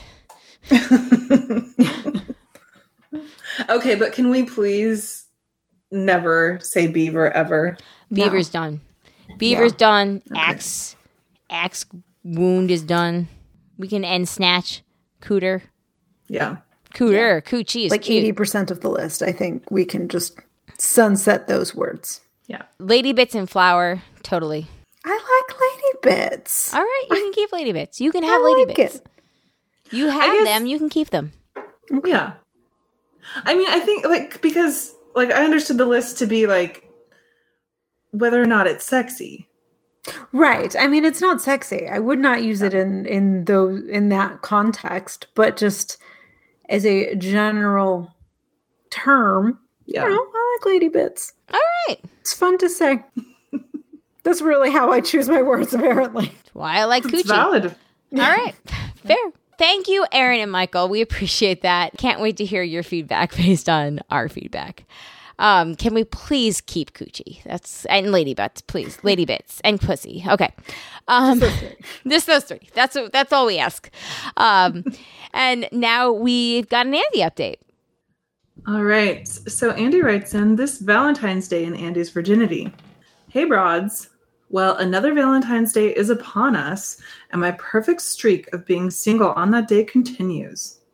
Okay, but can we please never say beaver ever? Beaver's done. Beaver's done. Okay. Axe wound is done. We can end snatch. Cooter. Yeah. Cooter. Coochie is like cute. 80% of the list. I think we can just sunset those words. Yeah. Lady bits and flower. Totally. I like lady bits. All right, you can keep lady bits. You can have lady bits. It. You have them. You can keep them. Yeah. I mean, I think because I understood the list to be like whether or not it's sexy. Right. I mean, it's not sexy. I would not use it in that context, but just as a general term, I like lady bits. All right. It's fun to say. That's really how I choose my words, apparently. That's why I like coochie. It's valid. All right. Fair. Thank you, Aaron and Michael. We appreciate that. Can't wait to hear your feedback based on our feedback. Can we please keep coochie? And lady bits, please. Lady bits and pussy. Okay. Just those three. That's all we ask. And now we've got an Andy update. All right. So Andy writes in, this Valentine's Day in Andy's virginity. Hey, broads. Well, another Valentine's Day is upon us, and my perfect streak of being single on that day continues.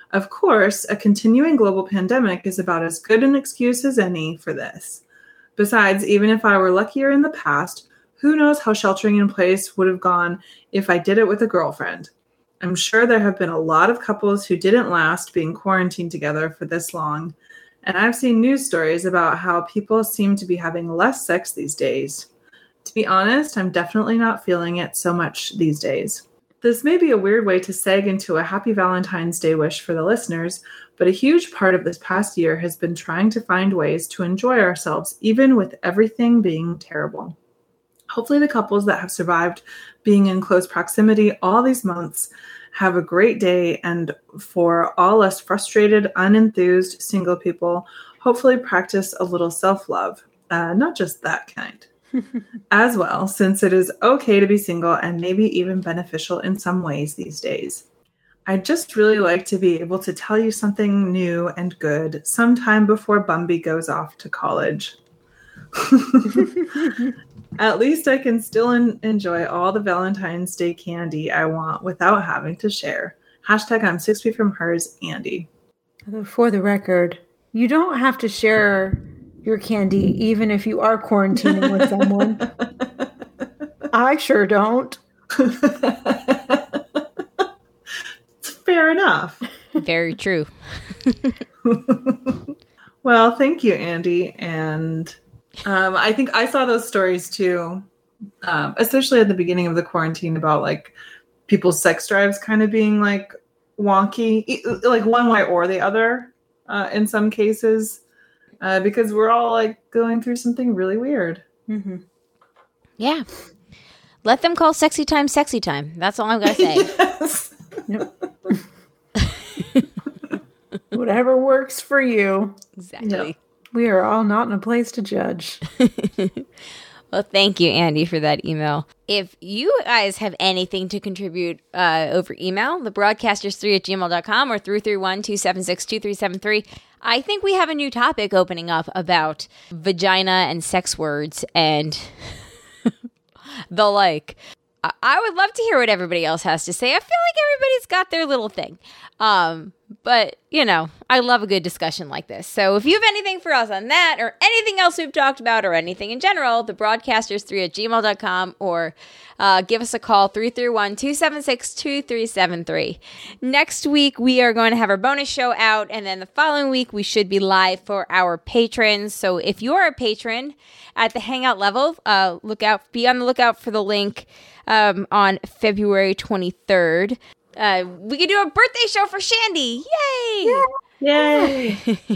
Of course, a continuing global pandemic is about as good an excuse as any for this. Besides, even if I were luckier in the past, who knows how sheltering in place would have gone if I did it with a girlfriend. I'm sure there have been a lot of couples who didn't last being quarantined together for this long, and I've seen news stories about how people seem to be having less sex these days. To be honest, I'm definitely not feeling it so much these days. This may be a weird way to seg into a happy Valentine's Day wish for the listeners, but a huge part of this past year has been trying to find ways to enjoy ourselves, even with everything being terrible. Hopefully the couples that have survived being in close proximity all these months have a great day, and for all us frustrated, unenthused single people, hopefully practice a little self-love. Not just that kind. As well, since it is okay to be single and maybe even beneficial in some ways these days. I'd just really like to be able to tell you something new and good sometime before Bumby goes off to college. At least I can still enjoy all the Valentine's Day candy I want without having to share. Hashtag I'm 6 feet from hers, Andy. For the record, you don't have to share your candy even if you are quarantining with someone. I sure don't. It's fair enough. Very true. Well, thank you, Andy. And I think I saw those stories too, especially at the beginning of the quarantine about like people's sex drives kind of being like wonky, like one way or the other in some cases, because we're all like going through something really weird. Mm-hmm. Yeah. Let them call sexy time. That's all I'm going to say. Yes. Yep. Whatever works for you. Exactly. Yep. We are all not in a place to judge. Well, thank you, Andy, for that email. If you guys have anything to contribute over email, thebroadcasters3@gmail.com or 331-276-2373. I think we have a new topic opening up about vagina and sex words and the like. I would love to hear what everybody else has to say. I feel like everybody's got their little thing. But, you know, I love a good discussion like this. So if you have anything for us on that or anything else we've talked about or anything in general, thebroadcasters3@gmail.com or give us a call, 331-276-2373. Next week, we are going to have our bonus show out, and then the following week, we should be live for our patrons. So if you're a patron at the Hangout level, be on the lookout for the link on February 23rd. We could do a birthday show for Shandy. Yay! Yay!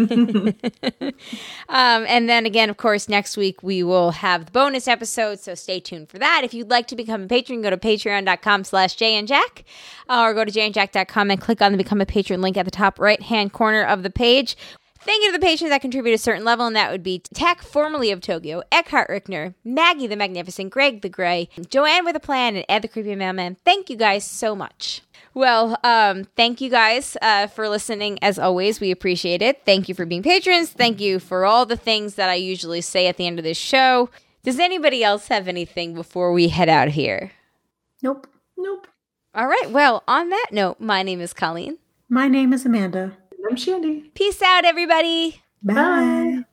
And then again, of course, next week we will have the bonus episode, so stay tuned for that. If you'd like to become a patron, go to patreon.com/jayandjack or go to jayandjack.com and click on the Become a Patron link at the top right-hand corner of the page. Thank you to the patrons that contribute a certain level, and that would be Tech, formerly of Tokyo, Eckhart Rickner, Maggie the Magnificent, Greg the Gray, Joanne with a Plan, and Ed the Creepy Mailman. Thank you guys so much. Well, thank you guys for listening. As always, we appreciate it. Thank you for being patrons. Thank you for all the things that I usually say at the end of this show. Does anybody else have anything before we head out here? Nope. All right. Well, on that note, my name is Colleen. My name is Amanda. I'm Shandy. Peace out, everybody. Bye. Bye.